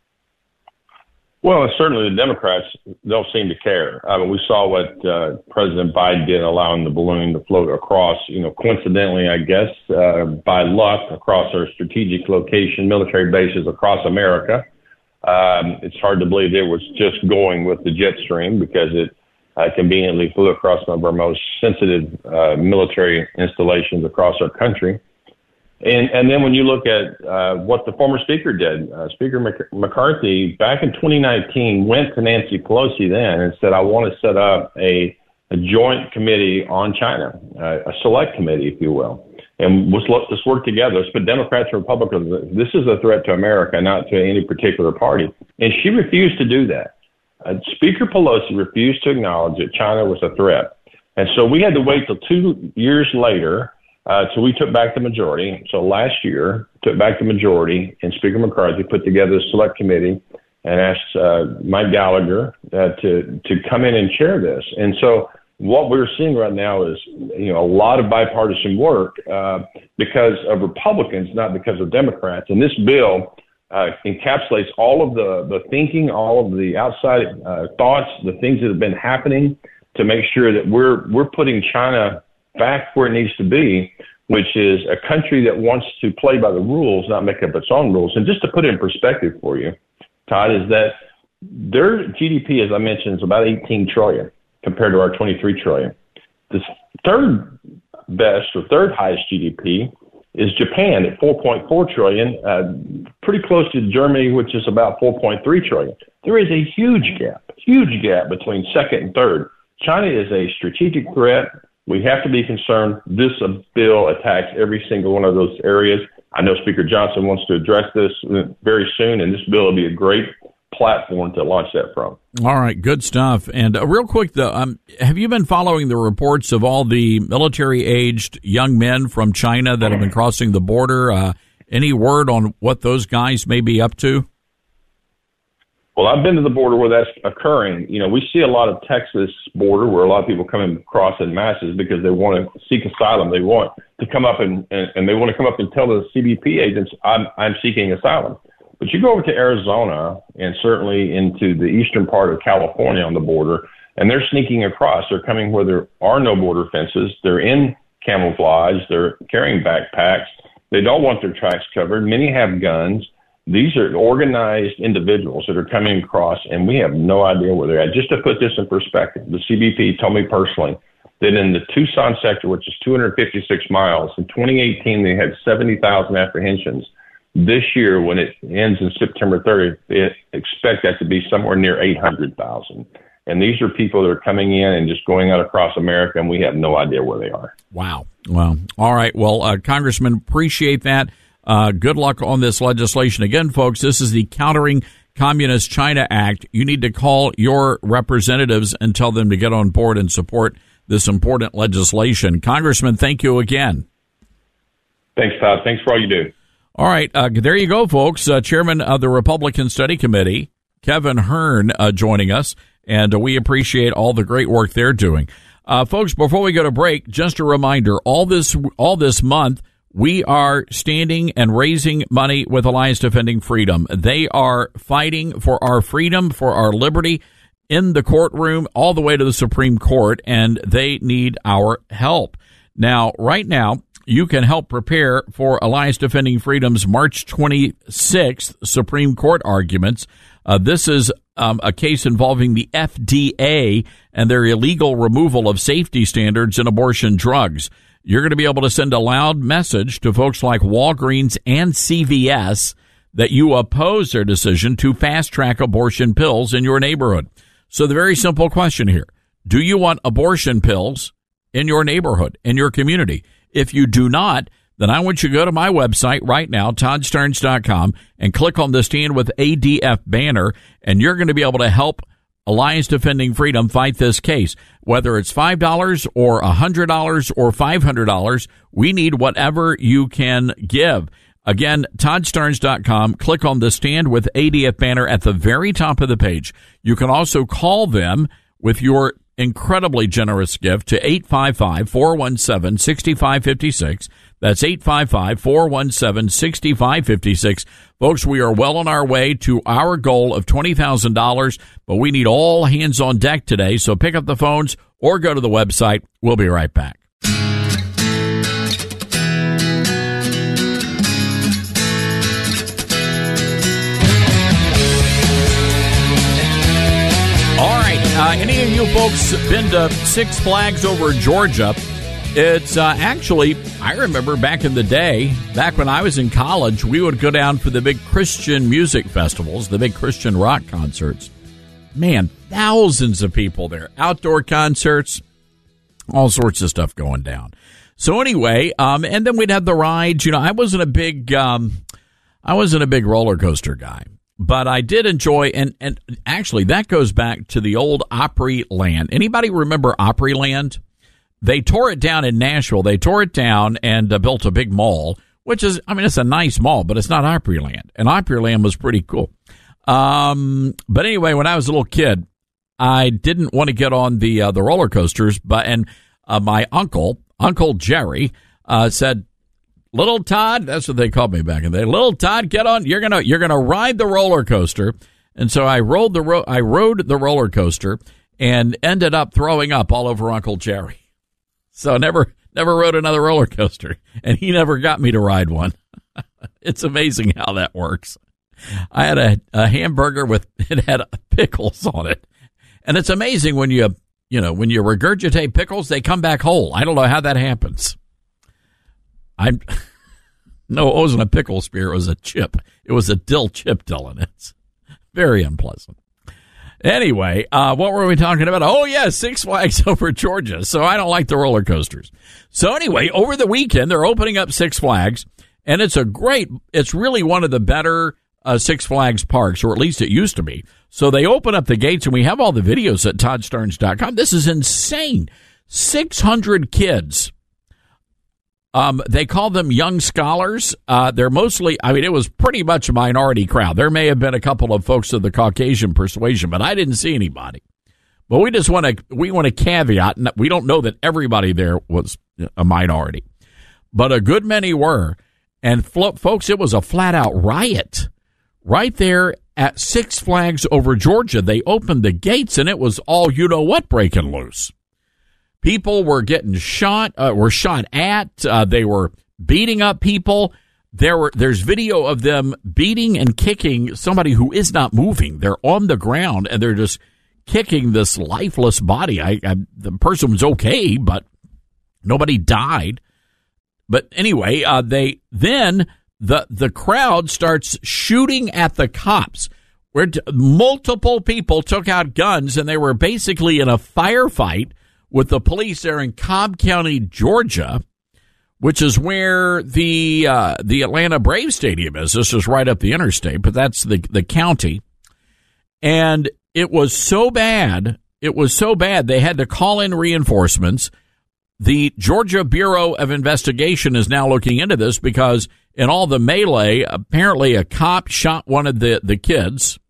Well, certainly the Democrats don't seem to care. I mean, we saw what uh, President Biden did, allowing the balloon to float across, you know, coincidentally, I guess, uh, by luck, across our strategic location, military bases across America. Um, it's hard to believe it was just going with the jet stream because it uh, conveniently flew across one of our most sensitive uh, military installations across our country. And, and then when you look at uh, what the former speaker did, uh, Speaker Mc- McCarthy, back in twenty nineteen, went to Nancy Pelosi then and said, I want to set up a, a joint committee on China, uh, a select committee, if you will. And let's, let's work together. Let's put Democrats and Republicans. This is a threat to America, not to any particular party. And she refused to do that. Uh, Speaker Pelosi refused to acknowledge that China was a threat. And so we had to wait till two years later uh, till we took back the majority. So last year, took back the majority, and Speaker McCarthy put together a select committee and asked uh, Mike Gallagher uh, to, to come in and chair this. And so what we're seeing right now is, you know, a lot of bipartisan work uh, because of Republicans, not because of Democrats. And this bill uh, encapsulates all of the, the thinking, all of the outside uh, thoughts, the things that have been happening to make sure that we're we're putting China back where it needs to be, which is a country that wants to play by the rules, not make up its own rules. And just to put it in perspective for you, Todd, is that their G D P, as I mentioned, is about eighteen trillion dollars. Compared to our twenty-three trillion dollars. The third best or third highest G D P is Japan at four point four trillion dollars, uh, pretty close to Germany, which is about four point three trillion dollars. There is a huge gap, huge gap between second and third. China is a strategic threat. We have to be concerned. This uh, bill attacks every single one of those areas. I know Speaker Johnson wants to address this very soon, and this bill will be a great platform to launch that from. All right, good stuff. And uh, real quick, though, um, have you been following the reports of all the military-aged young men from China that have been crossing the border? Uh, any word on what those guys may be up to? Well, I've been to the border where that's occurring. You know, we see a lot of Texas border where a lot of people come across in masses because they want to seek asylum. They want to come up and, and, and they want to come up and tell the C B P agents, I'm, I'm seeking asylum. But you go over to Arizona and certainly into the eastern part of California on the border, and they're sneaking across. They're coming where there are no border fences. They're in camouflage. They're carrying backpacks. They don't want their tracks covered. Many have guns. These are organized individuals that are coming across, and we have no idea where they're at. Just to put this in perspective, the C B P told me personally that in the Tucson sector, which is two hundred fifty-six miles, in twenty eighteen they had seventy thousand apprehensions. This year, when it ends in September thirtieth, they expect that to be somewhere near eight hundred thousand. And these are people that are coming in and just going out across America, and we have no idea where they are. Wow. Well, all right. Well, uh, Congressman, appreciate that. Uh, good luck on this legislation. Again, folks, this is the Countering Communist China Act. You need to call your representatives and tell them to get on board and support this important legislation. Congressman, thank you again. Thanks, Todd. Thanks for all you do. All right, uh, there you go, folks. Uh, Chairman of the Republican Study Committee, Kevin Hern, uh, joining us, and uh, we appreciate all the great work they're doing. Uh, folks, before we go to break, just a reminder, all this all this month, we are standing and raising money with Alliance Defending Freedom. They are fighting for our freedom, for our liberty in the courtroom, all the way to the Supreme Court, and they need our help. Now, right now, you can help prepare for Alliance Defending Freedom's March twenty-sixth Supreme Court arguments. Uh, this is um, a case involving the F D A and their illegal removal of safety standards in abortion drugs. You're going to be able to send a loud message to folks like Walgreens and C V S that you oppose their decision to fast-track abortion pills in your neighborhood. So the very simple question here, do you want abortion pills in your neighborhood, in your community? If you do not, then I want you to go to my website right now, todd stearns dot com, and click on the Stand with A D F banner, and you're going to be able to help Alliance Defending Freedom fight this case. Whether it's five dollars or one hundred dollars or five hundred dollars, we need whatever you can give. Again, todd stearns dot com, click on the Stand with A D F banner at the very top of the page. You can also call them with your incredibly generous gift to eight five five, four one seven, six five five six. That's eight five five, four one seven, six five five six. Folks, we are well on our way to our goal of twenty thousand dollars, but we need all hands on deck today, so pick up the phones or go to the website. We'll be right back. All right, uh, any of you folks been to Six Flags over Georgia? It's uh, actually, I remember back in the day, back when I was in college, we would go down for the big Christian music festivals, the big Christian rock concerts. Man, thousands of people there, outdoor concerts, all sorts of stuff going down. So anyway, um, and then we'd have the rides. You know, I wasn't a big, um, I wasn't a big roller coaster guy. But I did enjoy, and, and actually that goes back to the old Opryland. Anybody remember Opryland? They tore it down in Nashville. They tore it down and uh, built a big mall, which is, I mean, it's a nice mall, but it's not Opryland. And Opryland was pretty cool. Um, but anyway, when I was a little kid, I didn't want to get on the uh, the roller coasters, but and uh, my uncle, Uncle Jerry, uh, said, "Little Todd," that's what they called me back in the day. "Little Todd, get on. You're gonna you're gonna ride the roller coaster." And so I rode the ro- I rode the roller coaster and ended up throwing up all over Uncle Jerry. So never never rode another roller coaster, and he never got me to ride one. It's amazing how that works. I had a, a hamburger with it had pickles on it, and it's amazing when you you know when you regurgitate pickles, they come back whole. I don't know how that happens. I'm no, it wasn't a pickle spear. It was a chip. It was a dill chip, Dylan. It's very unpleasant. Anyway, uh, what were we talking about? Oh, yeah, Six Flags over Georgia. So I don't like the roller coasters. So anyway, over the weekend, they're opening up Six Flags, and it's a great, it's really one of the better uh, Six Flags parks, or at least it used to be. So they open up the gates, and we have all the videos at todd stearns dot com. This is insane. six hundred kids. Um, they call them young scholars. Uh, they're mostly, I mean, it was pretty much a minority crowd. There may have been a couple of folks of the Caucasian persuasion, but I didn't see anybody. But we just want to, we want to caveat, and we don't know that everybody there was a minority, but a good many were. And flo- folks, it was a flat out riot right there at Six Flags over Georgia. They opened the gates, and it was all you know what breaking loose. People were getting shot, uh, were shot at. Uh, they were beating up people. There were, there's video of them beating and kicking somebody who is not moving. They're on the ground, and they're just kicking this lifeless body. I, I the person was okay, but nobody died. But anyway, uh, they then the the crowd starts shooting at the cops. Where t- multiple people took out guns, and they were basically in a firefight with the police there in Cobb County, Georgia, which is where the uh, the Atlanta Braves Stadium is. This is right up the interstate, but that's the the county. And it was so bad, it was so bad, they had to call in reinforcements. The Georgia Bureau of Investigation is now looking into this because in all the melee, apparently a cop shot one of the, the kids.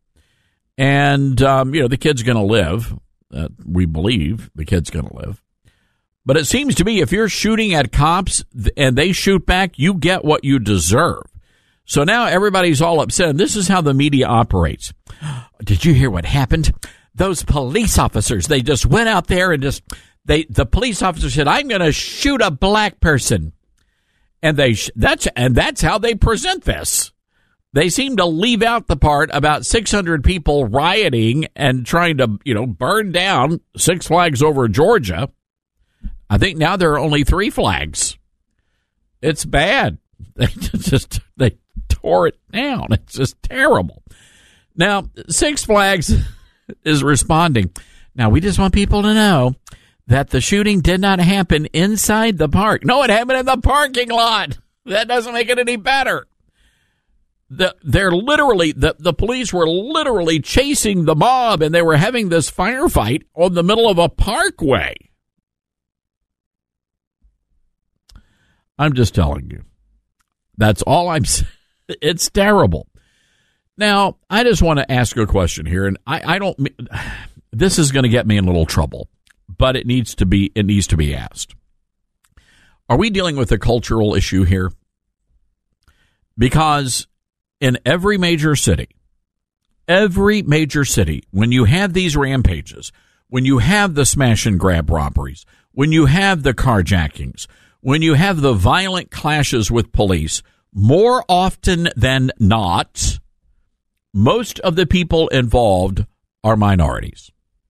And, um, you know, the kid's going to live. Uh, we believe the kid's going to live. But it seems to me if you're shooting at cops and they shoot back, you get what you deserve. So now everybody's all upset. And this is how the media operates. Did you hear what happened? Those police officers, they just went out there and just, they, the police officer said, I'm going to shoot a black person. And they, that's, and that's how they present this. They seem to leave out the part about six hundred people rioting and trying to, you know, burn down Six Flags over Georgia. I think now there are only three flags. It's bad. They just, they tore it down. It's just terrible. Now, Six Flags is responding. Now, we just want people to know that the shooting did not happen inside the park. No, it happened in the parking lot. That doesn't make it any better. The, they're literally, the, the police were literally chasing the mob, and they were having this firefight on the middle of a parkway. I'm just telling you. That's all I'm saying. It's terrible. Now, I just want to ask you a question here, and I, I don't, this is going to get me in a little trouble, but it needs to be, it needs to be asked. Are we dealing with a cultural issue here? Because in every major city, every major city, when you have these rampages, when you have the smash and grab robberies, when you have the carjackings, when you have the violent clashes with police, more often than not, most of the people involved are minorities.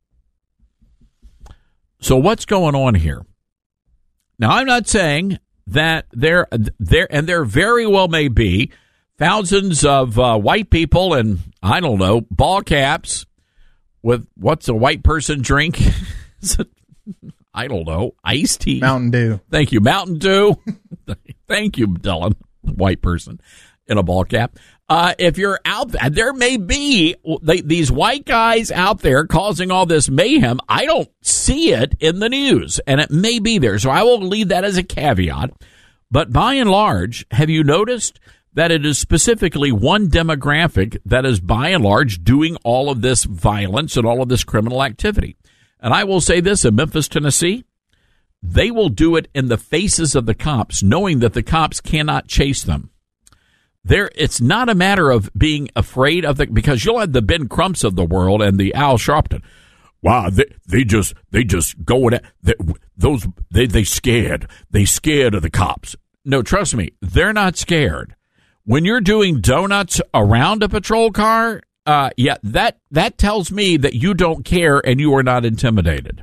So what's going on here? Now, I'm not saying that there, there, and there very well may be thousands of uh, white people and, I don't know, ball caps with, what's a white person drink? I don't know, iced tea. Mountain Dew. Thank you, Mountain Dew. Thank you, Dylan, white person in a ball cap. Uh, if you're out there, there may be they, these white guys out there causing all this mayhem. I don't see it in the news, and it may be there. So I will leave that as a caveat. But by and large, have you noticed that it is specifically one demographic that is by and large doing all of this violence and all of this criminal activity? And I will say this, in Memphis, Tennessee, they will do it in the faces of the cops, knowing that the cops cannot chase them. There, it's not a matter of being afraid of the, because you'll have the Ben Crumps of the world and the Al Sharpton. Wow, they, they just they just go at they, those they they scared they scared of the cops. No, trust me, they're not scared. When you're doing donuts around a patrol car, uh, yeah, that that tells me that you don't care and you are not intimidated.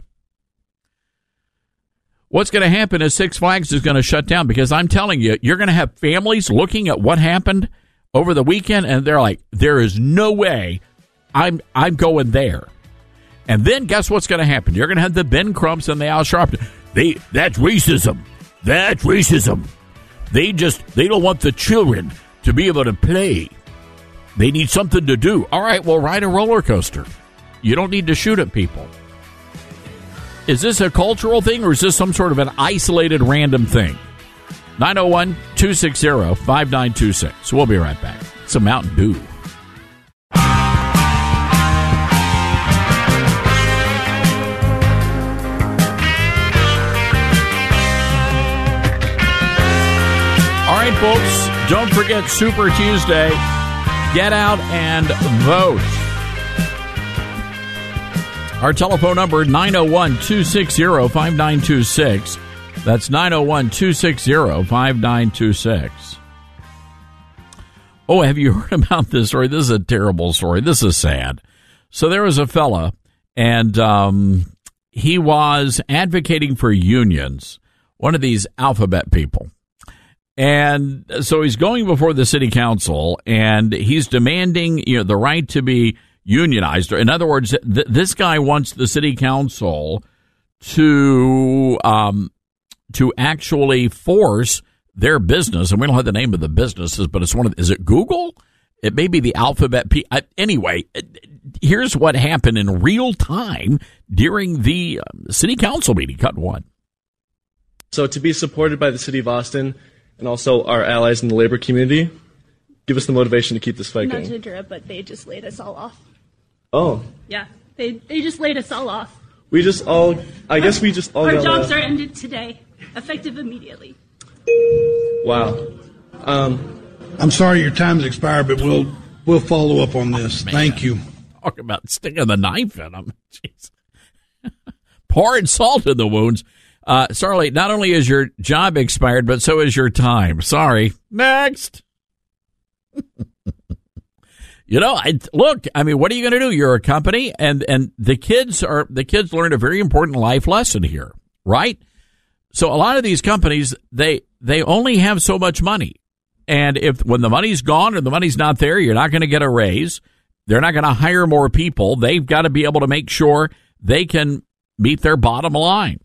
What's going to happen is Six Flags is going to shut down, because I'm telling you, you're going to have families looking at what happened over the weekend, and they're like, there is no way I'm I'm going there. And then guess what's going to happen? You're going to have the Ben Crumps and the Al Sharpton. They, that's racism. That's racism. They just, they don't want the children to be able to play. They need something to do. All right, well, ride a roller coaster. You don't need to shoot at people. Is this a cultural thing, or is this some sort of an isolated random thing? nine oh one, two six zero, five nine two six. We'll be right back. It's a Mountain Dew. All right, folks, don't forget Super Tuesday. Get out and vote. Our telephone number, nine oh one, two six zero, five nine two six. That's nine oh one, two six zero, five nine two six. Oh, have you heard about this story? This is a terrible story. This is sad. So there was a fella, and um, he was advocating for unions, one of these alphabet people. And so he's going before the city council, and he's demanding, you know, the right to be unionized. In other words, th- this guy wants the city council to um, to actually force their business, and we don't have the name of the businesses, but it's one of, is it Google? It may be the alphabet. P- uh, anyway, here's what happened in real time during the um, city council meeting. Cut one. So to be supported by the city of Austin and also our allies in the labor community, give us the motivation to keep this fight Not going. to interrupt, but they just laid us all off. Oh. Yeah, they they just laid us all off. We just all, I guess we just all Our got jobs uh, are ended today, effective immediately. Wow. Um, I'm sorry your time's expired, but we'll we'll follow up on this. Man. Thank you. Talk about sticking the knife in them. Jeez. Pouring salt in the wounds. Uh, sorry, not only is your job expired, but so is your time. Sorry. Next. You know, I, look, I mean, what are you going to do? You're a company, and, and the kids are, the kids learn a very important life lesson here, right? So a lot of these companies, they, they only have so much money. And if, when the money's gone or the money's not there, you're not going to get a raise. They're not going to hire more people. They've got to be able to make sure they can meet their bottom line.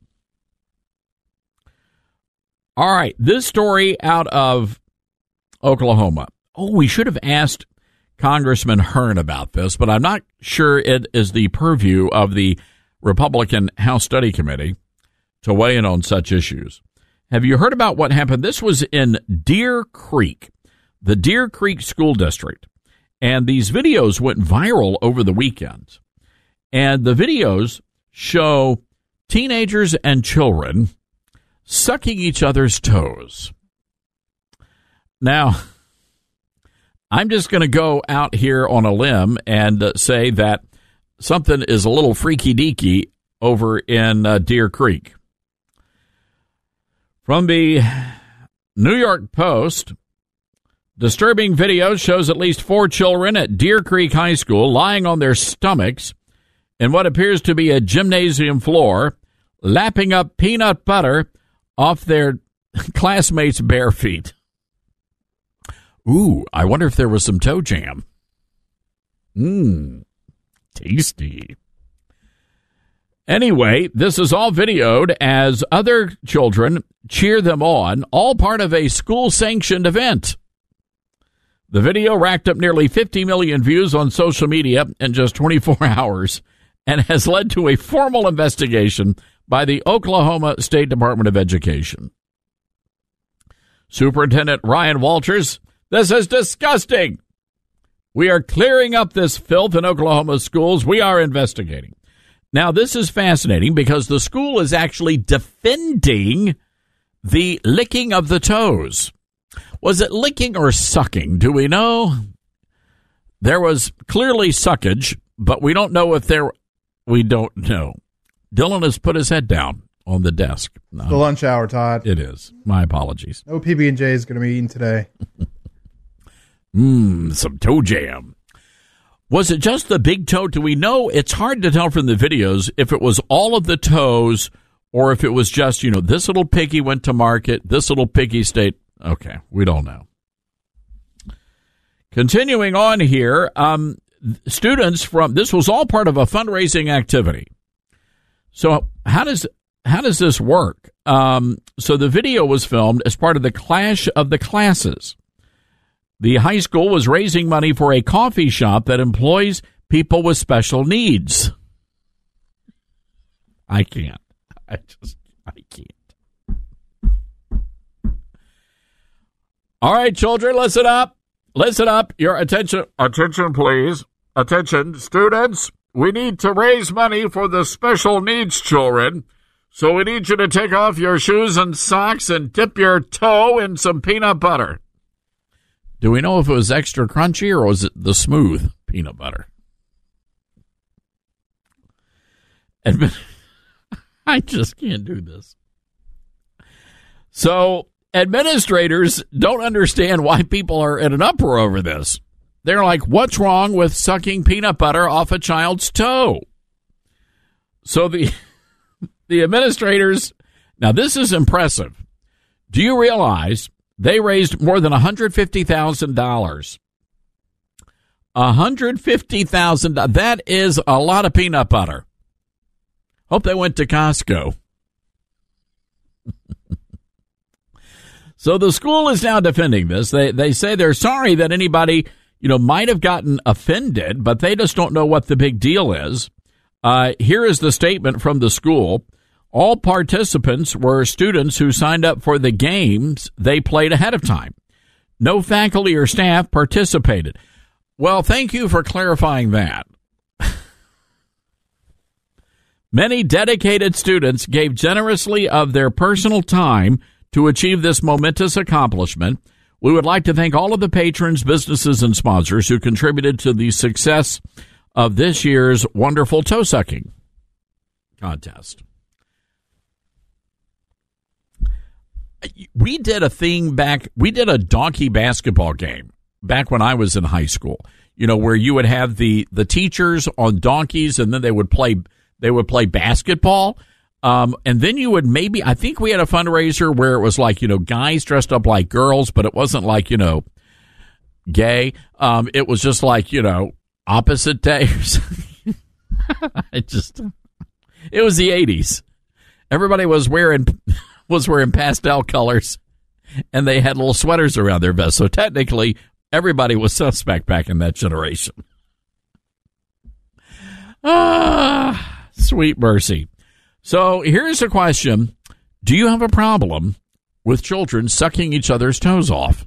All right, this story out of Oklahoma. Oh, we should have asked Congressman Hearn about this, but I'm not sure it is the purview of the Republican House Study Committee to weigh in on such issues. Have you heard about what happened? This was in Deer Creek, the Deer Creek School District, and these videos went viral over the weekend. And the videos show teenagers and children sucking each other's toes. Now, I'm just going to go out here on a limb and uh, say that something is a little freaky-deaky over in uh, Deer Creek. From the New York Post, disturbing video shows at least four children at Deer Creek High School lying on their stomachs in what appears to be a gymnasium floor, lapping up peanut butter off their classmates' bare feet. Ooh, I wonder if there was some toe jam. Mmm, tasty. Anyway, this is all videoed as other children cheer them on, all part of a school-sanctioned event. The video racked up nearly fifty million views on social media in just twenty-four hours and has led to a formal investigation by the Oklahoma State Department of Education. Superintendent Ryan Walters, this is disgusting. We are clearing up this filth in Oklahoma schools. We are investigating. Now, this is fascinating because the school is actually defending the licking of the toes. Was it licking or sucking? Do we know? There was clearly suckage, but we don't know if there, we don't know. Dylan has put his head down on the desk. No, the lunch hour, Todd. It is. My apologies. No P B and J is going to be eaten today. Mmm, some toe jam. Was it just the big toe? Do we know? It's hard to tell from the videos if it was all of the toes or if it was just, you know, this little piggy went to market, this little piggy stayed. Okay, we don't know. Continuing on here, um, students from, this was all part of a fundraising activity. So how does how does this work? Um, so the video was filmed as part of the Clash of the Classes. The high school was raising money for a coffee shop that employs people with special needs. I can't. I just, I can't. All right, children, listen up. Listen up. Your attention. Attention, please. Attention, students. We need to raise money for the special needs children. So we need you to take off your shoes and socks and dip your toe in some peanut butter. Do we know if it was extra crunchy or was it the smooth peanut butter? Admin- I just can't do this. So administrators don't understand why people are in an uproar over this. They're like, what's wrong with sucking peanut butter off a child's toe? So the the administrators, now this is impressive. Do you realize they raised more than one hundred fifty thousand dollars? one hundred fifty thousand dollars. That is a lot of peanut butter. Hope they went to Costco. So the school is now defending this. They they say they're sorry that anybody, you know, might have gotten offended, but they just don't know what the big deal is. Uh, here is the statement from the school. All participants were students who signed up for the games they played ahead of time. No faculty or staff participated. Well, thank you for clarifying that. Many dedicated students gave generously of their personal time to achieve this momentous accomplishment. We would like to thank all of the patrons, businesses, and sponsors who contributed to the success of this year's wonderful toe-sucking contest. We did a thing back, we did a donkey basketball game back when I was in high school, you know, where you would have the, the teachers on donkeys and then they would play, they would play basketball. Um, and then you would maybe, I think we had a fundraiser where it was like, you know, guys dressed up like girls, but it wasn't like, you know, gay. Um, it was just like, you know, opposite day or something. I just, it was the eighties. Everybody was wearing, was wearing pastel colors and they had little sweaters around their vests. So technically everybody was suspect back in that generation. Ah, sweet mercy. So here's a question. Do you have a problem with children sucking each other's toes off?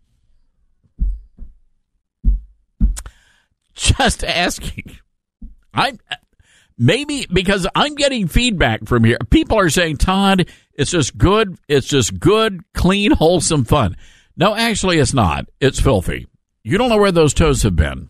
Just asking. I maybe because I'm getting feedback from here. People are saying, Todd, it's just good. It's just good, clean, wholesome fun. No, actually, it's not. It's filthy. You don't know where those toes have been.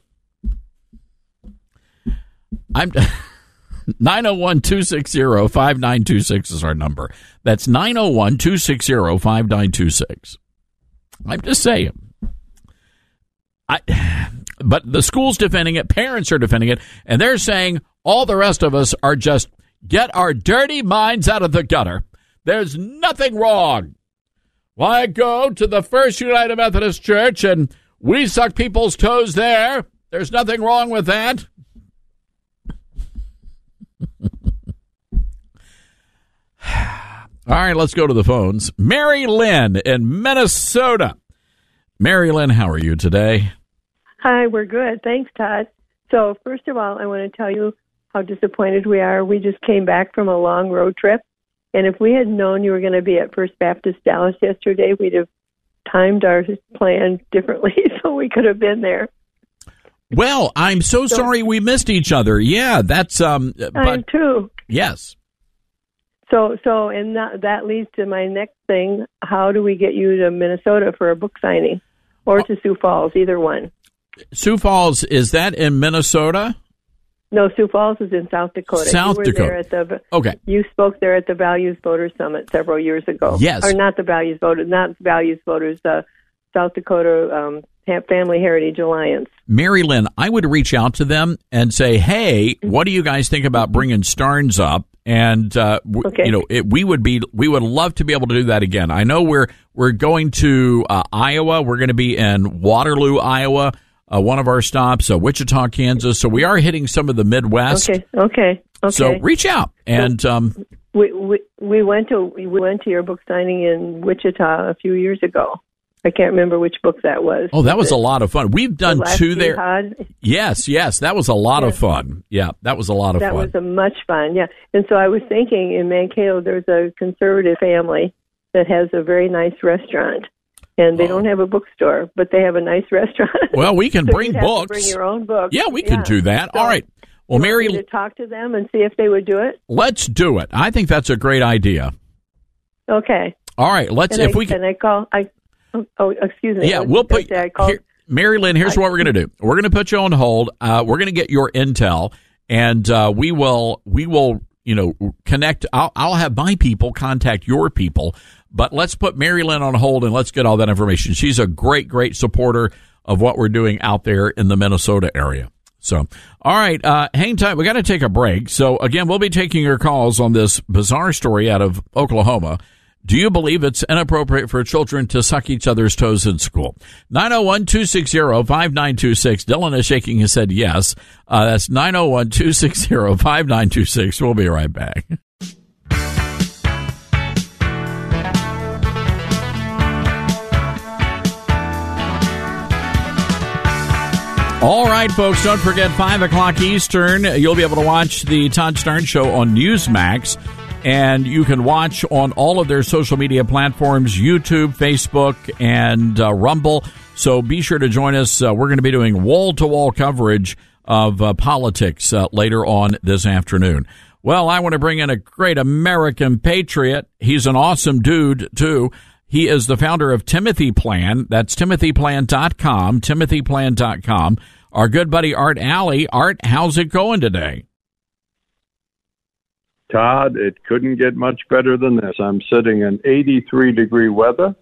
I'm nine oh one, two six zero, five nine two six is our number. That's nine oh one, two six zero, five nine two six. I'm just saying. I, but the school's defending it, parents are defending it, and they're saying all the rest of us are just, Get our dirty minds out of the gutter. There's nothing wrong. Why go to the First United Methodist Church and we suck people's toes there? There's nothing wrong with that. All right, let's go to the phones. Mary Lynn in Minnesota. Mary Lynn, how are you today? Hi, we're good. Thanks, Todd. So first of all, I want to tell you how disappointed we are. We just came back from a long road trip, and if we had known you were going to be at First Baptist Dallas yesterday, we'd have timed our plan differently so we could have been there. Well, I'm so, so sorry we missed each other. Yeah, that's um. But, I'm too. Yes. So, so, and that, that leads to my next thing. How do we get you to Minnesota for a book signing, or to Sioux Falls? Either one. Sioux Falls, is that in Minnesota? No, Sioux Falls is in South Dakota. South you were Dakota. There at the, okay. You spoke there at the Values Voters Summit several years ago. Yes. Or not the Values Voters, not Values Voters, uh, South Dakota um, Family Heritage Alliance. Mary Lynn, I would reach out to them and say, hey, what do you guys think about bringing Starnes up? And uh, w- okay. you know, it, we would be, we would love to be able to do that again. I know we're we're going to uh, Iowa. We're going to be in Waterloo, Iowa. Uh, one of our stops, uh, Wichita, Kansas. So we are hitting some of the Midwest. Okay, okay, okay. So reach out and um, we we we went to we went to your book signing in Wichita a few years ago. I can't remember which book that was. Oh, that was, was a lot of fun. We've done the two there. Jihad? Yes, yes, that was a lot yes. of fun. Yeah, that was a lot of that fun. That was a much fun. Yeah, and so I was thinking in Mankato, there's a conservative family that has a very nice restaurant. And they oh. don't have a bookstore, but they have a nice restaurant. Well, we can so bring have books. To bring your own books. Yeah, we yeah. can do that. So, all right. Well, you Mary, want me to talk to them and see if they would do it. Let's do it. I think that's a great idea. Okay. All right. Let's. Can if I, we can, can I call? I. Oh, excuse me. Yeah, we'll put. I called, here, Mary Lynn, here's I, what we're going to do. We're going to put you on hold. Uh, we're going to get your intel, and uh, we will. We will. You know, connect. I'll, I'll have my people contact your people. But let's put Mary Lynn on hold and let's get all that information. She's a great, great supporter of what we're doing out there in the Minnesota area. So, all right, uh, hang tight. We got to take a break. So, again, we'll be taking your calls on this bizarre story out of Oklahoma. Do you believe it's inappropriate for children to suck each other's toes in school? nine oh one, two six zero, five nine two six. Dylan is shaking his head yes. Uh, that's nine oh one, two six zero, five nine two six. We'll be right back. All right, folks, don't forget, five o'clock Eastern, you'll be able to watch the Todd Starnes Show on Newsmax, and you can watch on all of their social media platforms, YouTube, Facebook, and uh, Rumble. So be sure to join us. Uh, we're going to be doing wall-to-wall coverage of uh, politics uh, later on this afternoon. Well, I want to bring in a great American patriot. He's an awesome dude, too. He is the founder of Timothy Plan. That's timothy plan dot com, timothy plan dot com. Our good buddy Art Alley. Art, how's it going today? Todd, it couldn't get much better than this. I'm sitting in eighty-three degree weather.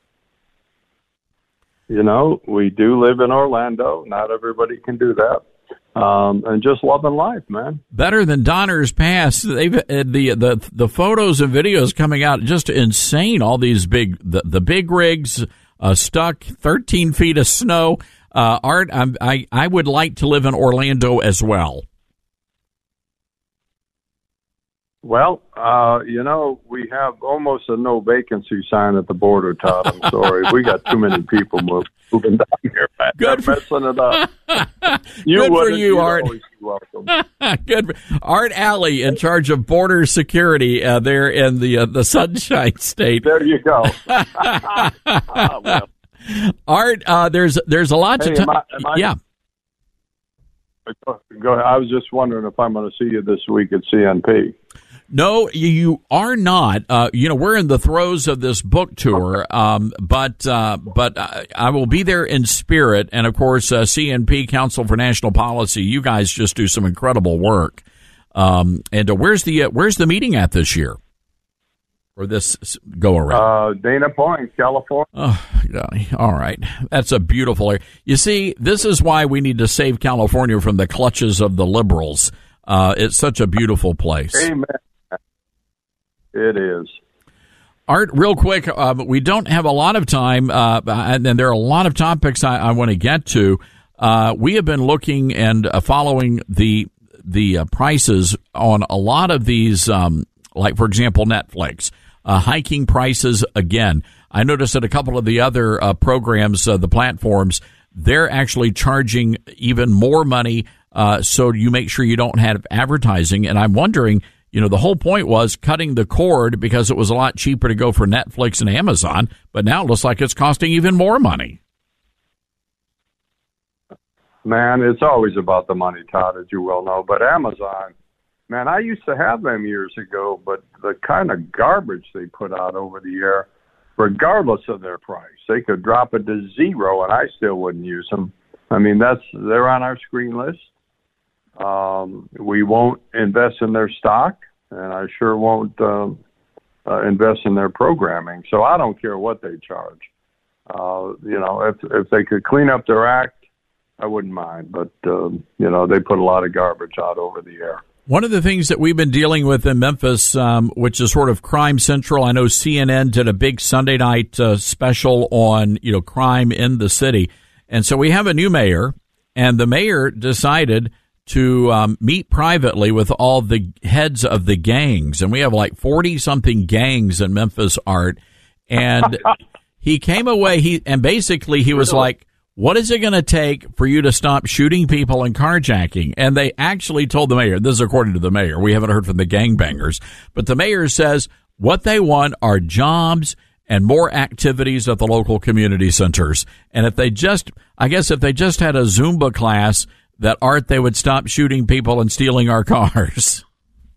You know, we do live in Orlando. Not everybody can do that. Um, and just loving life, man. Better than Donner's Pass. They've uh, the the the photos and videos coming out just insane. All these big the, the big rigs uh, stuck, thirteen feet of snow. Uh, Art, I'm, I I would like to live in Orlando as well. Well, uh, you know, we have almost a no vacancy sign at the border, Todd. I'm sorry. We got too many people move, moving down here, man. Good They're for, messing it up. You Good for you, Art. Welcome. Good. Art Alley, in charge of border security uh, there in the uh, the Sunshine State. There you go. oh, well. Art, uh, there's there's a lot hey, to talk. I, yeah. Go ahead. I was just wondering if I'm going to see you this week at C N P. No, you are not. Uh, you know, we're in the throes of this book tour, um, but uh, but I, I will be there in spirit. And, of course, uh, C N P, Council for National Policy, you guys just do some incredible work. Um, and uh, where's the uh, where's the meeting at this year? Or this go-around? Uh, Dana Point, California. Oh, golly. All right. That's a beautiful area. You see, this is why we need to save California from the clutches of the liberals. Uh, it's such a beautiful place. Amen. It is. Art, real quick, uh, we don't have a lot of time, uh, and, and there are a lot of topics I, I want to get to. Uh, we have been looking and uh, following the the uh, prices on a lot of these, um, like, for example, Netflix, uh, hiking prices again. I noticed that a couple of the other uh, programs, uh, the platforms, they're actually charging even more money, uh, so you make sure you don't have advertising. And I'm wondering, you know, the whole point was cutting the cord because it was a lot cheaper to go for Netflix and Amazon, but now it looks like it's costing even more money. Man, it's always about the money, Todd, as you well know. But Amazon, man, I used to have them years ago, but the kind of garbage they put out over the air, regardless of their price, they could drop it to zero, and I still wouldn't use them. I mean, that's they're on our screen list. Um, we won't invest in their stock, and I sure won't um, uh, invest in their programming. So I don't care what they charge. Uh, you know, if if they could clean up their act, I wouldn't mind, but, um, you know, they put a lot of garbage out over the air. One of the things that we've been dealing with in Memphis, um, which is sort of crime central, I know C N N did a big Sunday night uh, special on, you know, crime in the city. And so we have a new mayor, and the mayor decided to um, meet privately with all the heads of the gangs. And we have like forty-something gangs in Memphis, Art. And he came away, he and basically he was like, what is it going to take for you to stop shooting people and carjacking? And they actually told the mayor, this is according to the mayor, we haven't heard from the gangbangers, but the mayor says what they want are jobs and more activities at the local community centers. And if they just, I guess if they just had a Zumba class, that Art, they would stop shooting people and stealing our cars.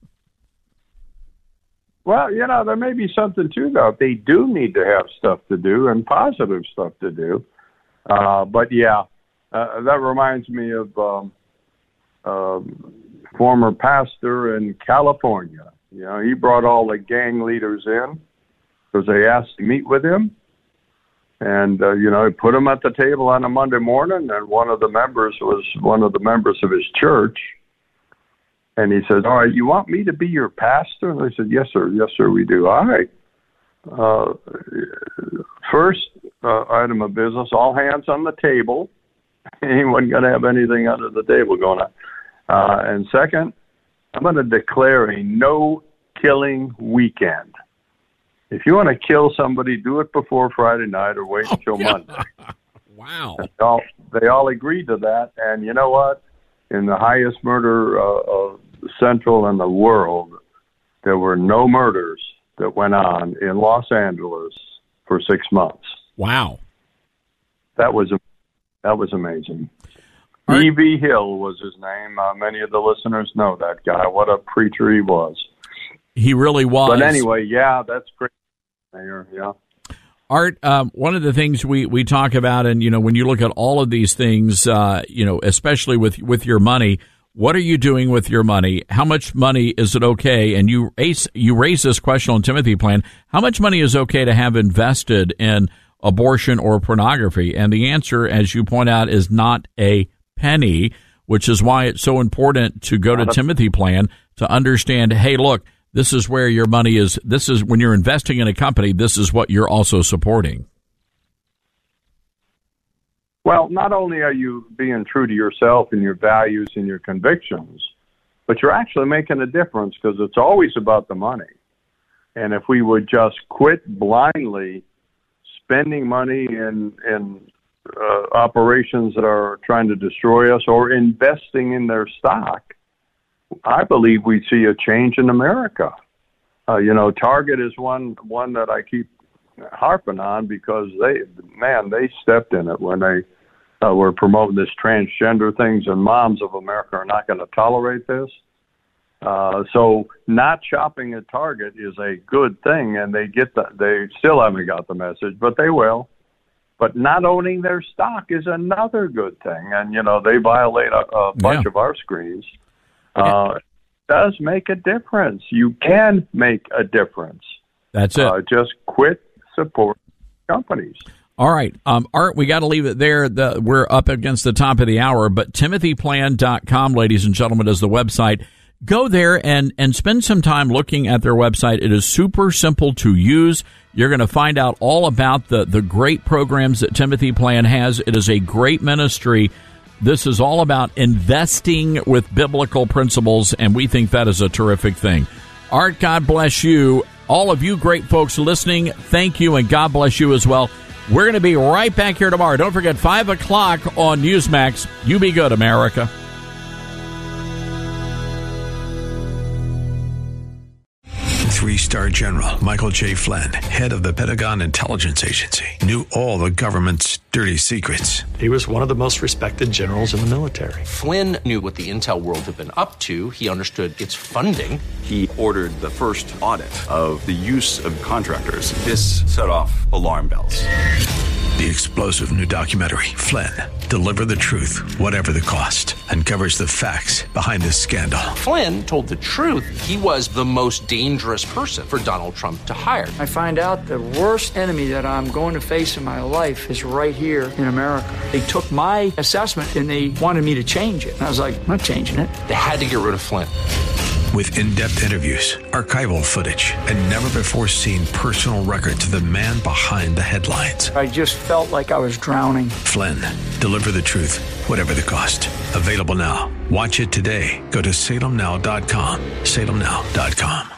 Well, you know, there may be something to that. They do need to have stuff to do and positive stuff to do. Uh, but yeah, uh, that reminds me of um, um, former pastor in California. You know, he brought all the gang leaders in because they asked to meet with him, and uh, you know, he put them at the table on a Monday morning. And one of the members was one of the members of his church, and he said, "All right, you want me to be your pastor?" And they said, "Yes, sir. Yes, sir, we do." All right. Uh, first uh, item of business, all hands on the table. He wasn't going to have anything under the table going on. Uh, and second, I'm going to declare a no-killing weekend. If you want to kill somebody, do it before Friday night or wait until oh, Monday. Wow. They all, they all agreed to that. And you know what? In the highest murder uh, of Central in the world, there were no murders that went on in Los Angeles for six months. Wow. That was that was amazing. Right. E V. Hill was his name. Uh, many of the listeners know that guy. What a preacher he was. He really was. But anyway, yeah, that's great, Mayor. Yeah. Art, um, one of the things we, we talk about, and, you know, when you look at all of these things, uh, you know, especially with, with your money, what are you doing with your money? How much money is it okay? And you ace, you raise this question on Timothy Plan. How much money is okay to have invested in abortion or pornography? And the answer, as you point out, is not a penny, which is why it's so important to go to Timothy Plan to understand, hey, look, this is where your money is. This is when you're investing in a company, this is what you're also supporting. Well, not only are you being true to yourself and your values and your convictions, but you're actually making a difference because it's always about the money. And if we would just quit blindly spending money in, in uh, operations that are trying to destroy us or investing in their stock, I believe we'd see a change in America. Uh, you know, Target is one one that I keep harping on because they, man, they stepped in it when they uh, were promoting this transgender things, and moms of America are not going to tolerate this. Uh, so not shopping at Target is a good thing, and they get the, they still haven't got the message, but they will. But not owning their stock is another good thing, and you know they violate a, a bunch Yeah. of our screens. Uh, it does make a difference. You can make a difference. That's it. Uh, just quit supporting companies. All right. Um, Art, we got to leave it there. The, we're up against the top of the hour, but timothy plan dot com, ladies and gentlemen, is the website. go there and, and spend some time looking at their website. It is super simple to use. You're going to find out all about the, the great programs that Timothy Plan has. It is a great ministry. This is all about investing with biblical principles, and we think that is a terrific thing. Art, God bless you. All of you great folks listening, thank you, and God bless you as well. We're going to be right back here tomorrow. Don't forget, five o'clock on Newsmax. You be good, America. Three-star general Michael J. Flynn, head of the Pentagon Intelligence Agency, knew all the government's dirty secrets. He was one of the most respected generals in the military. Flynn knew what the intel world had been up to. He understood its funding. He ordered the first audit of the use of contractors. This set off alarm bells. The explosive new documentary, Flynn, Deliver the Truth, Whatever the Cost, uncovers the facts behind this scandal. Flynn told the truth. He was the most dangerous person for Donald Trump to hire. I find out the worst enemy that I'm going to face in my life is right here in America. They took my assessment and they wanted me to change it. And I was like, I'm not changing it. They had to get rid of Flynn. With in-depth interviews, archival footage, and never-before-seen personal records of the man behind the headlines. I just felt like I was drowning. Flynn, Deliver the Truth, Whatever the Cost. Available now. Watch it today. Go to salem now dot com. salem now dot com.